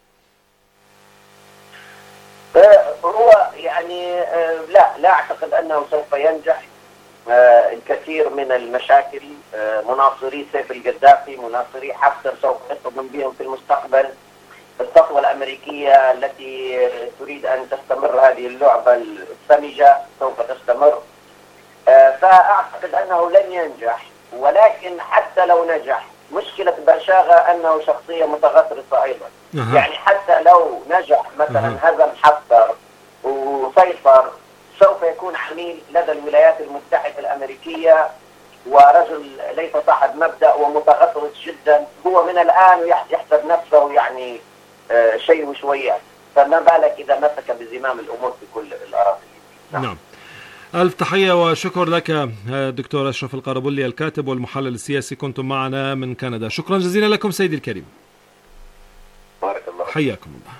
Speaker 10: هو يعني لا لا أعتقد أنه سوف ينجح. الكثير من المشاكل مناصري سيف القذافي، مناصري حفتر سوف يصطدم بهم في المستقبل. السطوة الأمريكية التي تريد أن تستمر هذه اللعبة السمجة سوف تستمر. فأعتقد أنه لن ينجح، ولكن حتى لو نجح مشكلة بشاغة أنه شخصية متغطرسة أيضا. أه. يعني حتى لو نجح مثلا أه. هزم حفتر وسيطر، سوف يكون عميل لدى الولايات المتحدة الأمريكية، ورجل ليس صاحب مبدأ ومتغطرس جدا. هو من الآن يحسب نفسه يعني آه شيء وشويات، فما بالك إذا مسك بزمام الأمور في كل الأراضي.
Speaker 9: نعم. نعم. ألف تحية وشكر لك دكتور أشرف القربلي الكاتب والمحلل السياسي، كنتم معنا من كندا. شكرا جزيلا لكم سيدي الكريم.
Speaker 10: بارك الله.
Speaker 9: حياكم الله.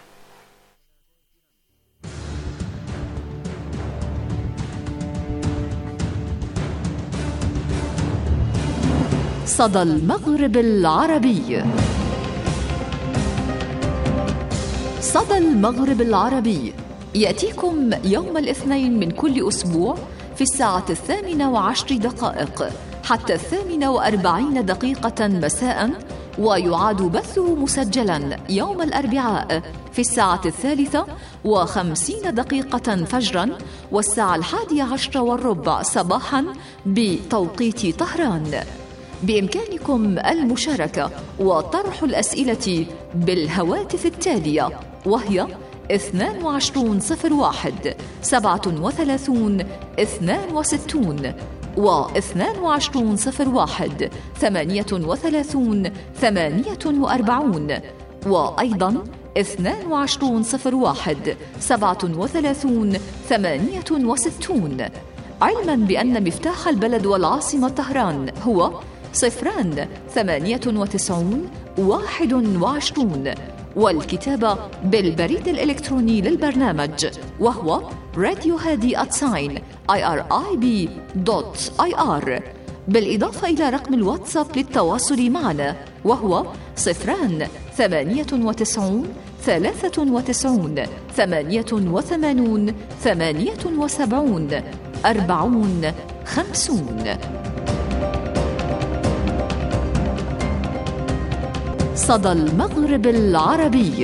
Speaker 8: صدى المغرب العربي. صدى المغرب العربي يأتيكم يوم الاثنين من كل أسبوع في الساعة الثامنة وعشر دقائق حتى الثامنة وأربعين دقيقة مساء، ويعاد بثه مسجلا يوم الأربعاء في الساعة الثالثة وخمسين دقيقة فجرا والساعة الحادية عشر والربع صباحا بتوقيت طهران. بإمكانكم المشاركة وطرح الأسئلة بالهواتف التالية، وهي اثنان وعشرون صفر واحد سبعة وثلاثون اثنان وستون واثنان وعشرون صفر واحد ثمانية وثلاثون ثمانية وأربعون، وأيضا اثنان وعشرون صفر واحد سبعة وثلاثون ثمانية وستون، علما بأن مفتاح البلد والعاصمة طهران هو صفران ثمانية وتسعون واحد وعشرون والكتابة بالبريد الإلكتروني للبرنامج وهو راديو هادي آت ساين آي آر آي بي دوت آي آر، بالإضافة إلى رقم الواتساب للتواصل معنا وهو صفران ثمانية وتسعون ثلاثة وتسعون ثمانية وثمانون ثمانية وسبعون أربعون خمسون. صدى المغرب العربي.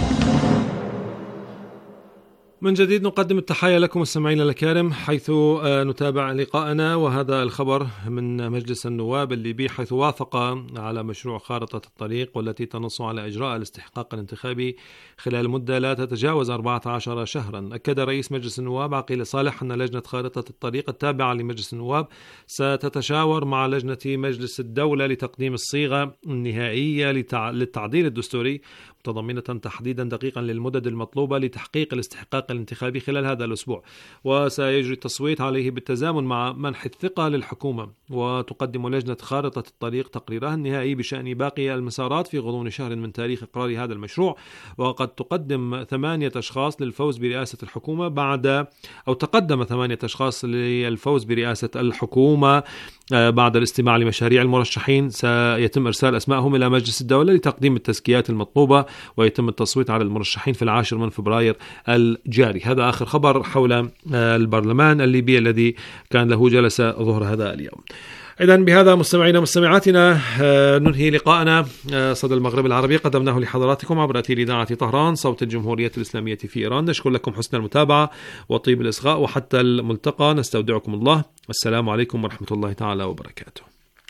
Speaker 9: من جديد نقدم التحية لكم مستمعينا الكرام، حيث نتابع لقاءنا وهذا الخبر من مجلس النواب الليبي، حيث وافق على مشروع خارطة الطريق والتي تنص على إجراء الاستحقاق الانتخابي خلال مدة لا تتجاوز أربعة عشر شهرا. أكد رئيس مجلس النواب عقيل صالح أن لجنة خارطة الطريق التابعة لمجلس النواب ستتشاور مع لجنة مجلس الدولة لتقديم الصيغة النهائية للتعديل الدستوري، متضمنة تحديدا دقيقا للمدد المطلوبة لتحقيق الاستحقاق الانتخابي خلال هذا الأسبوع، وسيجري التصويت عليه بالتزامن مع منح الثقة للحكومة. وتقدم لجنة خارطة الطريق تقريرها النهائي بشأن باقي المسارات في غضون شهر من تاريخ إقرار هذا المشروع، وقد تقدم ثمانية أشخاص للفوز برئاسة الحكومة بعد أو تقدم ثمانية أشخاص للفوز برئاسة الحكومة بعد الاستماع لمشاريع المرشحين. سيتم إرسال أسمائهم إلى مجلس الدولة لتقديم التزكيات المطلوبة، ويتم التصويت على المرشحين في العاشر من فبراير الجاري. هذا آخر خبر حول البرلمان الليبي الذي كان له جلسة ظهر هذا اليوم. إذن بهذا مستمعينا مستمعاتنا ننهي لقاءنا صدى المغرب العربي، قدمناه لحضراتكم عبر أثير إذاعة طهران صوت الجمهورية الإسلامية في إيران. نشكر لكم حسن المتابعة وطيب الإصغاء، وحتى الملتقى نستودعكم الله. السلام عليكم ورحمة الله تعالى وبركاته.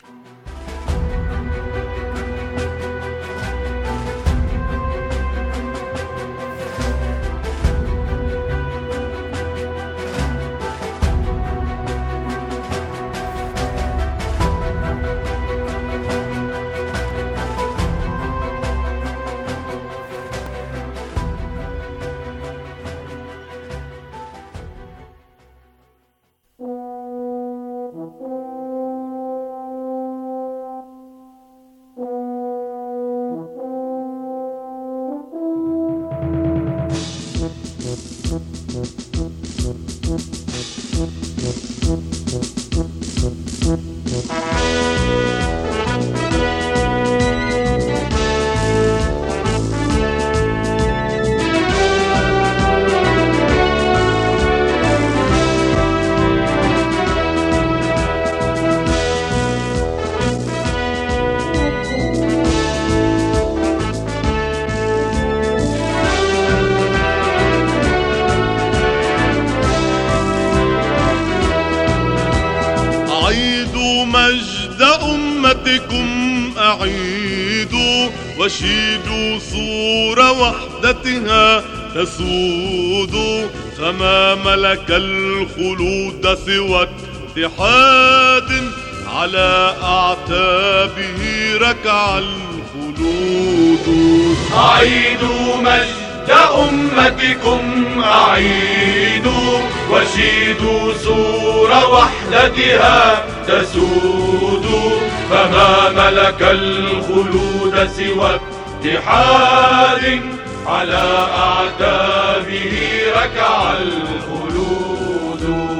Speaker 13: وشيدوا صور وحدتها تسود، فما ملك الخلود سوى اتحاد، على أعتابه ركع الخلود.
Speaker 14: أعيدوا مجد أمتكم أعيدوا، وشيدوا صور وحدتها تسود، فما ملك الخلود سوى اتحاد، على أعتابه ركع الخلود.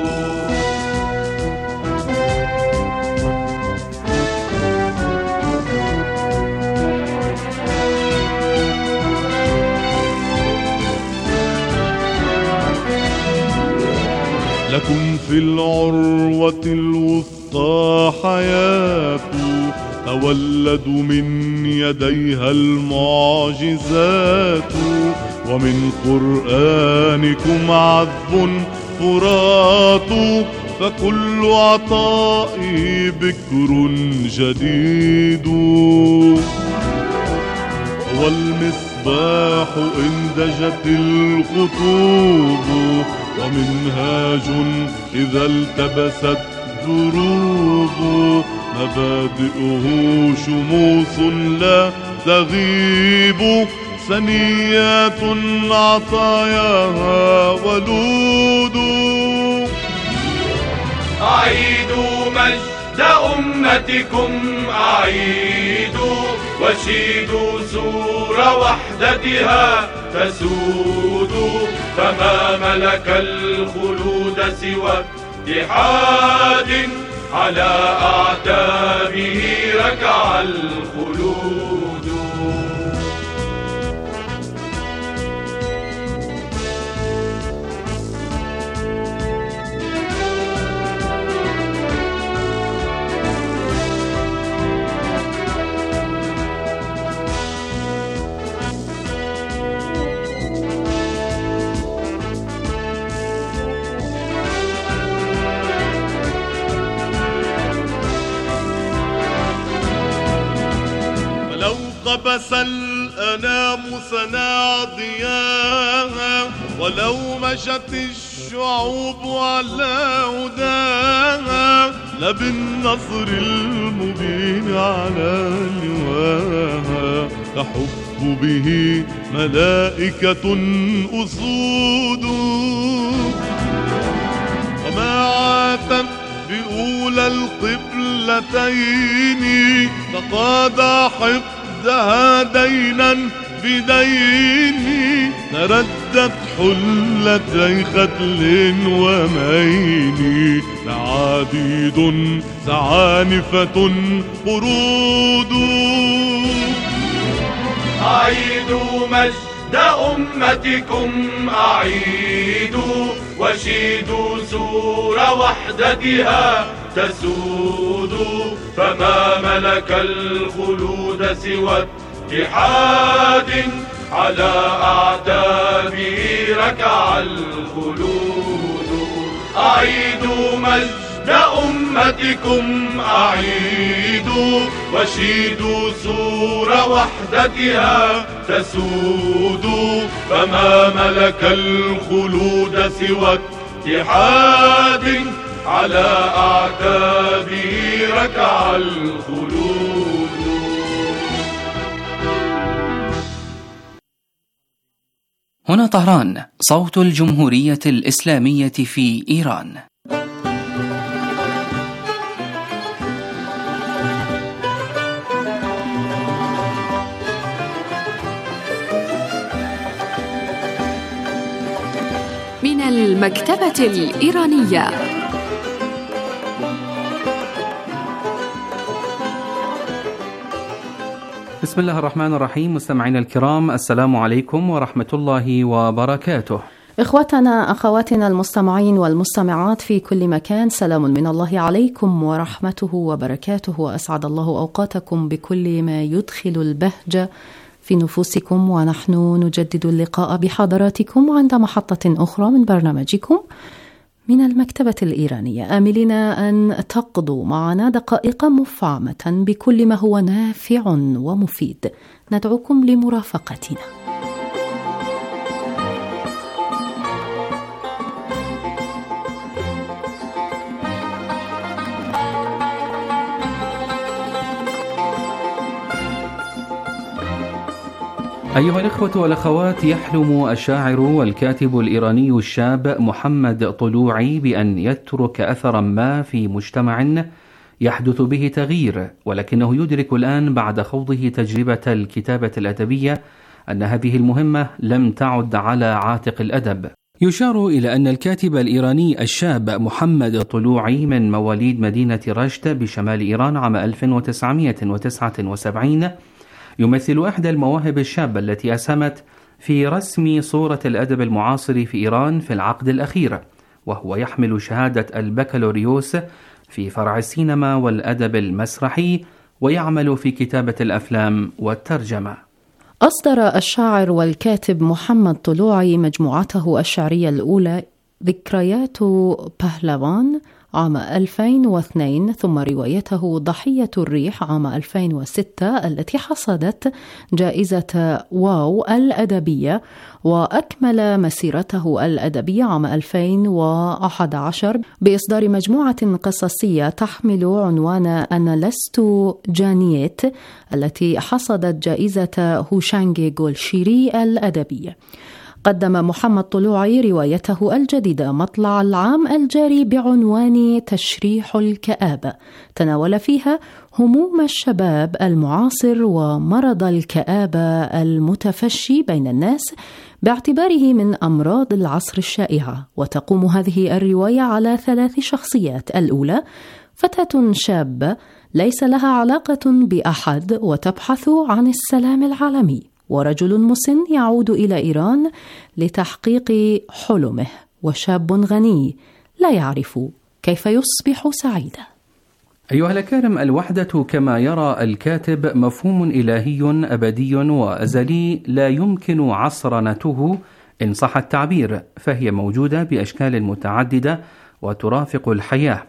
Speaker 13: لكم في العروة الوثقى حياة، تولد من يديها المعجزات، ومن قرآنكم عذب فرات، فكل عطائه بكر جديد. والمصباح إن دجت الخطوب، ومنهاج إذا التبست دروب، مبادئه شموس لا تغيب، سنيات عطاياها ولود.
Speaker 14: أعيدوا مجد أمتكم أعيدوا، وشيدوا سور وحدتها تسود، فما ملك الخلود سوى اتحاد على أعتابه ركع الخلود.
Speaker 13: قبس الأنام سنا ضياها، ولو مشت الشعوب على هداها، لبالنصر المبين على لواها، تحب به ملائكة أسود. وما عاتت بأولى القبلتين، تقاضى حفظ ذا دينا بدين، تردت حلتي ختل ومين، لعديد زعانفة قرود.
Speaker 14: أعيدوا مجد أمتكم أعيدوا، وشيدوا سور وحدتها تسود، فما ملك الخلود سوى اتحاد على أعتابه ركع الخلود. أعيدوا مجد أمتكم أعيدوا، وشيدوا سور وحدتها تسود، فما ملك الخلود سوى اتحاد على أعتابه ركع الخلود.
Speaker 15: هنا طهران، صوت الجمهورية الإسلامية في إيران.
Speaker 8: من المكتبة الإيرانية.
Speaker 16: بسم الله الرحمن الرحيم. مستمعينا الكرام، السلام عليكم ورحمة الله وبركاته.
Speaker 17: إخوتنا أخواتنا المستمعين والمستمعات في كل مكان، سلام من الله عليكم ورحمته وبركاته، وأسعد الله أوقاتكم بكل ما يدخل البهجة في نفوسكم، ونحن نجدد اللقاء بحضراتكم عند محطة أخرى من برنامجكم من المكتبة الإيرانية، آملين أن تقضوا معنا دقائق مفعمة بكل ما هو نافع ومفيد. ندعوكم لمرافقتنا.
Speaker 16: أيها الإخوة والأخوات، يحلم الشاعر والكاتب الإيراني الشاب محمد طلوعي بأن يترك أثرا ما في مجتمع يحدث به تغيير، ولكنه يدرك الآن بعد خوضه تجربة الكتابة الأدبية أن هذه المهمة لم تعد على عاتق الأدب. يشار إلى أن الكاتب الإيراني الشاب محمد طلوعي من مواليد مدينة رشت بشمال إيران عام ألف وتسعمائة وتسعة وسبعين يمثل إحدى المواهب الشابة التي أسهمت في رسم صورة الأدب المعاصر في إيران في العقد الأخير، وهو يحمل شهادة البكالوريوس في فرع السينما والأدب المسرحي، ويعمل في كتابة الأفلام والترجمة.
Speaker 17: أصدر الشاعر والكاتب محمد طلوعي مجموعته الشعرية الأولى ذكريات بهلوان عام ألفين واثنين، ثم روايته ضحية الريح عام ألفين وستة التي حصدت جائزة واو الأدبية، وأكمل مسيرته الأدبية عام ألفين وأحد عشر بإصدار مجموعة قصصية تحمل عنوان أنا لست جانيت التي حصدت جائزة هوشانج غولشيري الأدبية. قدم محمد طلوعي روايته الجديدة مطلع العام الجاري بعنوان تشريح الكآبة، تناول فيها هموم الشباب المعاصر ومرض الكآبة المتفشي بين الناس باعتباره من أمراض العصر الشائعة. وتقوم هذه الرواية على ثلاث شخصيات: الأولى فتاة شابة ليس لها علاقة بأحد وتبحث عن السلام العالمي، ورجل مسن يعود إلى إيران لتحقيق حلمه، وشاب غني لا يعرف كيف يصبح سعيدا.
Speaker 16: أيها الأكارم، الوحدة كما يرى الكاتب مفهوم إلهي أبدي وأزلي لا يمكن عصرنته إن صح التعبير، فهي موجودة بأشكال متعددة وترافق الحياة.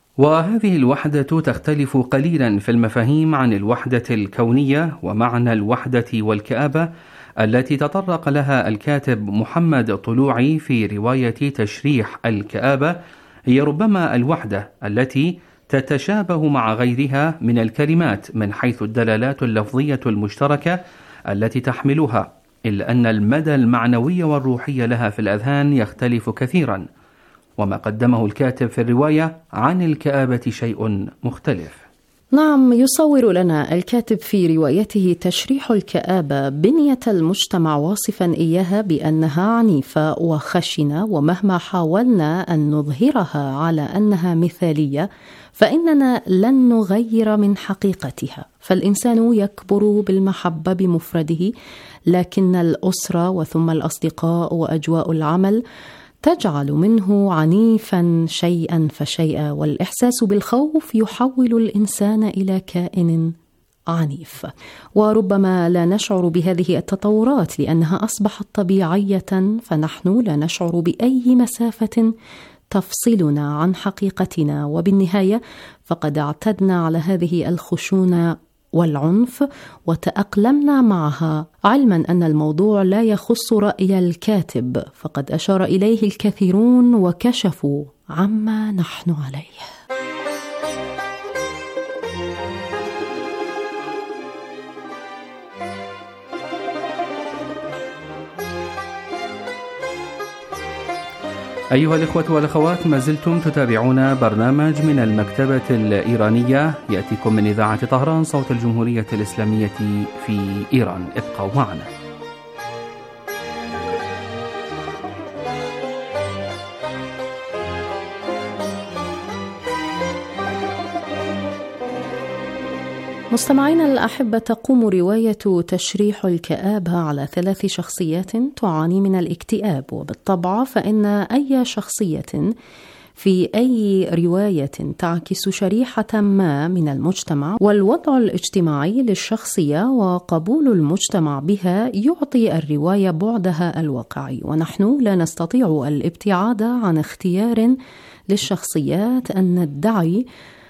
Speaker 16: وهذه الوحدة تختلف قليلا في المفاهيم عن الوحدة الكونية ومعنى الوحدة والكآبة التي تطرق لها الكاتب محمد طلوعي في رواية تشريح الكآبة. هي ربما الوحدة التي تتشابه مع غيرها من الكلمات من حيث الدلالات اللفظية المشتركة التي تحملها، إلا أن المدى المعنوي والروحي لها في الأذهان يختلف كثيرا، وما قدمه الكاتب في الرواية عن الكآبة شيء مختلف.
Speaker 17: نعم، يصور لنا الكاتب في روايته تشريح الكآبة بنية المجتمع واصفا إياها بأنها عنيفة وخشنة، ومهما حاولنا أن نظهرها على أنها مثالية فإننا لن نغير من حقيقتها. فالإنسان يكبر بالمحبة بمفرده، لكن الأسرة وثم الأصدقاء وأجواء العمل تجعل منه عنيفا شيئا فشيئا، والإحساس بالخوف يحول الإنسان إلى كائن عنيف. وربما لا نشعر بهذه التطورات لأنها أصبحت طبيعية، فنحن لا نشعر بأي مسافة تفصلنا عن حقيقتنا، وبالنهاية فقد اعتدنا على هذه الخشونة والعنف وتأقلمنا معها، علما أن الموضوع لا يخص رأي الكاتب، فقد أشار إليه الكثيرون وكشفوا عما نحن عليه.
Speaker 16: أيها الإخوة والأخوات، ما زلتم تتابعون برنامج من المكتبة الإيرانية يأتيكم من إذاعة طهران صوت الجمهورية الإسلامية في إيران. ابقوا معنا.
Speaker 17: مستمعينا الأحبة، تقوم رواية تشريح الكآبة على ثلاث شخصيات تعاني من الاكتئاب، وبالطبع فإن أي شخصية في أي رواية تعكس شريحة ما من المجتمع والوضع الاجتماعي للشخصية وقبول المجتمع بها يعطي الرواية بعدها الواقعي، ونحن لا نستطيع الابتعاد عن اختيار للشخصيات أن ندعي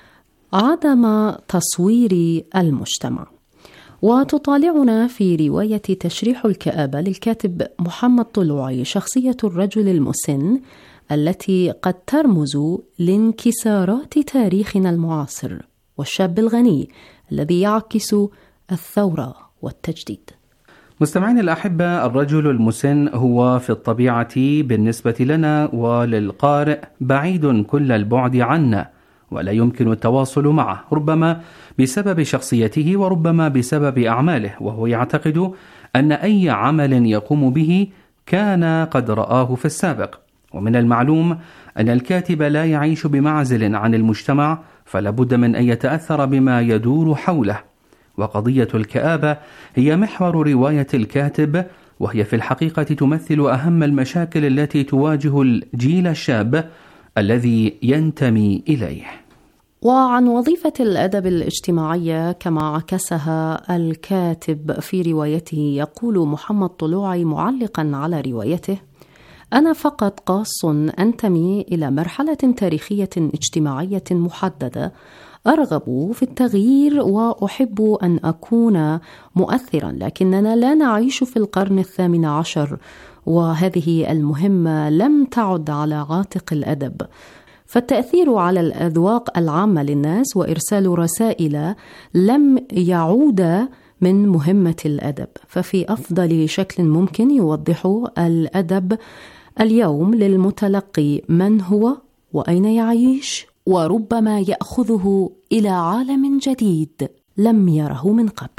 Speaker 17: عدم تصوير المجتمع. وتطالعنا في رواية تشريح الكآبة للكاتب محمد طلوعي شخصية الرجل المسن التي قد ترمز لانكسارات تاريخنا المعاصر، والشاب الغني الذي يعكس الثورة والتجديد.
Speaker 16: مستمعين الأحبة، الرجل المسن هو في الطبيعة بالنسبة لنا وللقارئ بعيد كل البعد عنا، ولا يمكن التواصل معه، ربما بسبب شخصيته وربما بسبب أعماله، وهو يعتقد أن أي عمل يقوم به كان قد رآه في السابق. ومن المعلوم أن الكاتب لا يعيش بمعزل عن المجتمع، فلا بد من أن يتأثر بما يدور حوله. وقضية الكآبة هي محور رواية الكاتب، وهي في الحقيقة تمثل أهم المشاكل التي تواجه الجيل الشاب الذي ينتمي إليه.
Speaker 17: وعن وظيفة الأدب الاجتماعية كما عكسها الكاتب في روايته يقول محمد طلوعي معلقا على روايته: أنا فقط قاص أنتمي إلى مرحلة تاريخية اجتماعية محددة، أرغب في التغيير وأحب أن أكون مؤثرا، لكننا لا نعيش في القرن الثامن عشر، وهذه المهمة لم تعد على عاتق الأدب. فالتأثير على الأذواق العامة للناس وإرسال رسائل لم يعود من مهمة الأدب، ففي أفضل شكل ممكن يوضح الأدب اليوم للمتلقي من هو وأين يعيش، وربما يأخذه إلى عالم جديد لم يره من قبل.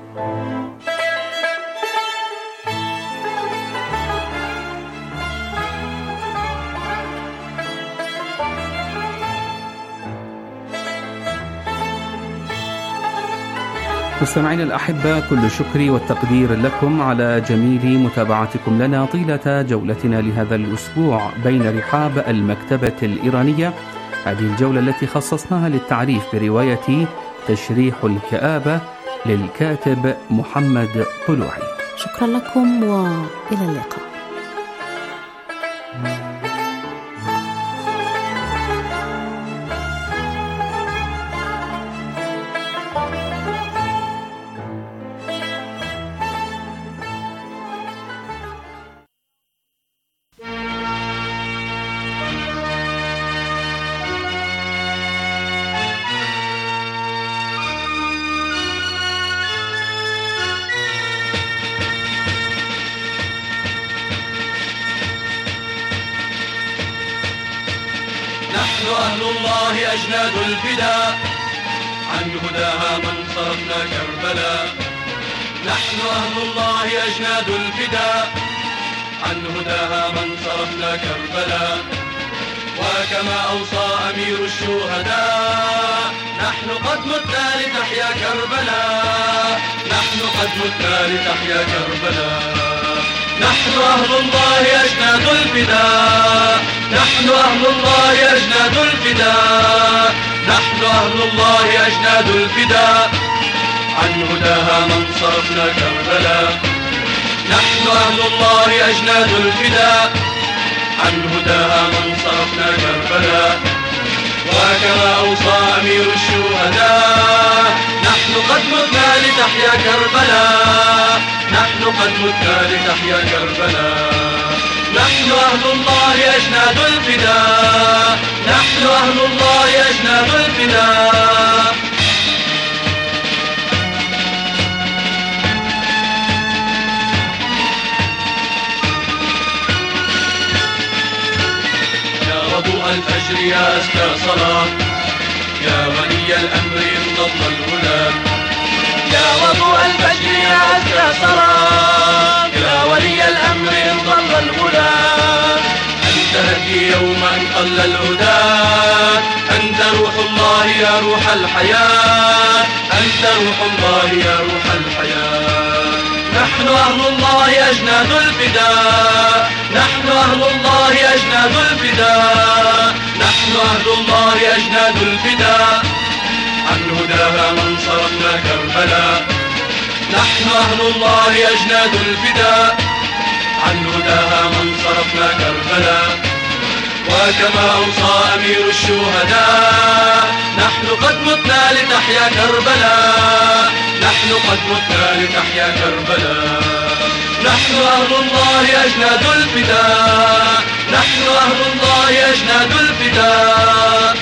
Speaker 16: مستمعينا الأحبة، كل شكري والتقدير لكم على جميل متابعتكم لنا طيلة جولتنا لهذا الأسبوع بين رحاب المكتبة الإيرانية، هذه الجولة التي خصصناها للتعريف برواية تشريح الكآبة للكاتب محمد طلوعي.
Speaker 17: شكرا لكم وإلى اللقاء.
Speaker 14: أهل الله أجناد الفداء عن هداها من صرفنا كربلاء. نحن أهل الله أجناد الفداء عن هداها من صرفنا كربلاء. وكما أوصى أمير الشهداء نحن قد متنا لتحيا كربلاء. نحن قد متنا لتحيا كربلاء. نحن أهل الله أجناد الفداء. نحن أهل الله أجناد الفداء. نحن أهل الله أجناد الفداء عن هداها من صرفنا كربلاء. نحن أهل الله أجناد الفداء عن هداها من صرفنا كربلاء. وكما أوصى أمير الشهداء نحن قد متنا لتحيا كربلاء. نحن قد متنا لتحيا كربلاء. نحن أهل الله أجناد الفداء. نحن أهل الله أجناد الفداء. يا وضوء الفجر يا أزكى صلاة يا ولي الأمر إن ضل الهدى. يا وضوء الفجر يا أزكى صلاة يا ولي الأمر إن ضل الهدى. أنت هدي يوم أن قل الهدى. أنت روح الله يا روح الحياة. أنت روح الله يا روح الحياة. نحن أهل الله أجناد الفداء. نحن أهل الله أجناد الفداء. نحن أهل الله أجناد الفداء عن هداها من صرفنا كربلاء. نحن أهل الله أجناد الفداء عن هداها من صرفنا كربلاء. وكما أوصى أمير الشهداء نحن قد متنا لتحيا كربلاء. نحن قد متنا لتحيا كربلاء. نحن أهل الله أجناد الفداء. نحن أهل الله أجناد الفداء.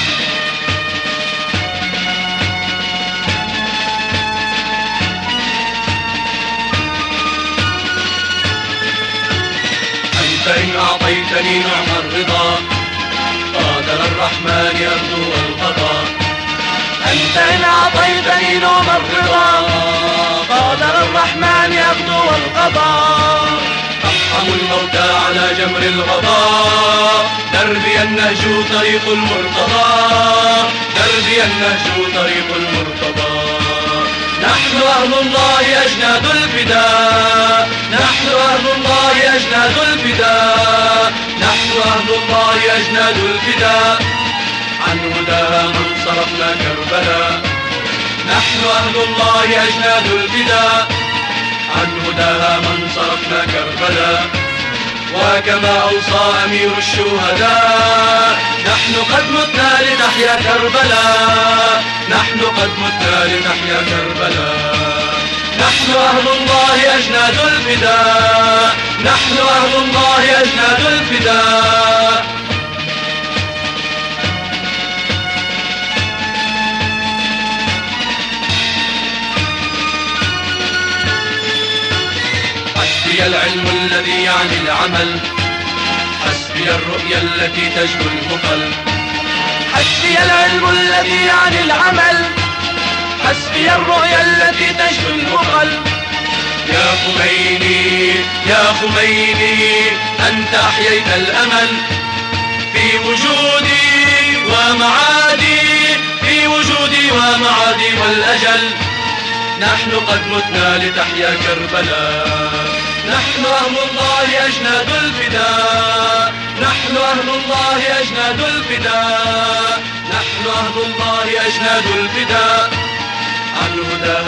Speaker 14: فإن أعطيتني نعم الرضا قادر الرحمن يرضو القضاء. أنت إن أعطيتني نعم الرضا قادر الرحمن يرضو القضاء. أرحم الموتى على جمر الغضاء. دربي النهج طريق المرتضى. دربي النهج طريق المرتضى. نحن أهل الله أجناد الفداء. نحن أهل الله أجناد الفداء. نحن أهل الله أجناد الفداء عن هداها من صرفنا كربلاء. نحن أهل الله أجناد الفداء عن هداها من صرفنا كربلاء. وكما أوصى أمير الشهداء نحن قد متنا لتحيا كربلاء. نحن قد متنا لتحيا كربلاء. نحن أهل الله أجناد الفداء. نحن أهل الله أجناد الفداء. العلم الذي يعني العمل، حسبي الرؤيا التي تجلو البطل. حسبي العلم الذي يعني العمل، حسبي الرؤيا التي تجلو البطل. يا خميني يا خميني أنت أحييت الأمل في وجودي ومعادي، في وجودي ومعادي والأجل. نحن قد متنا لتحيا كربلاء، نحن أهل الله أجناد الفداء، نحن أهل الله أجناد الفداء، نحن أهل الله أجناد الفداء. عن هدى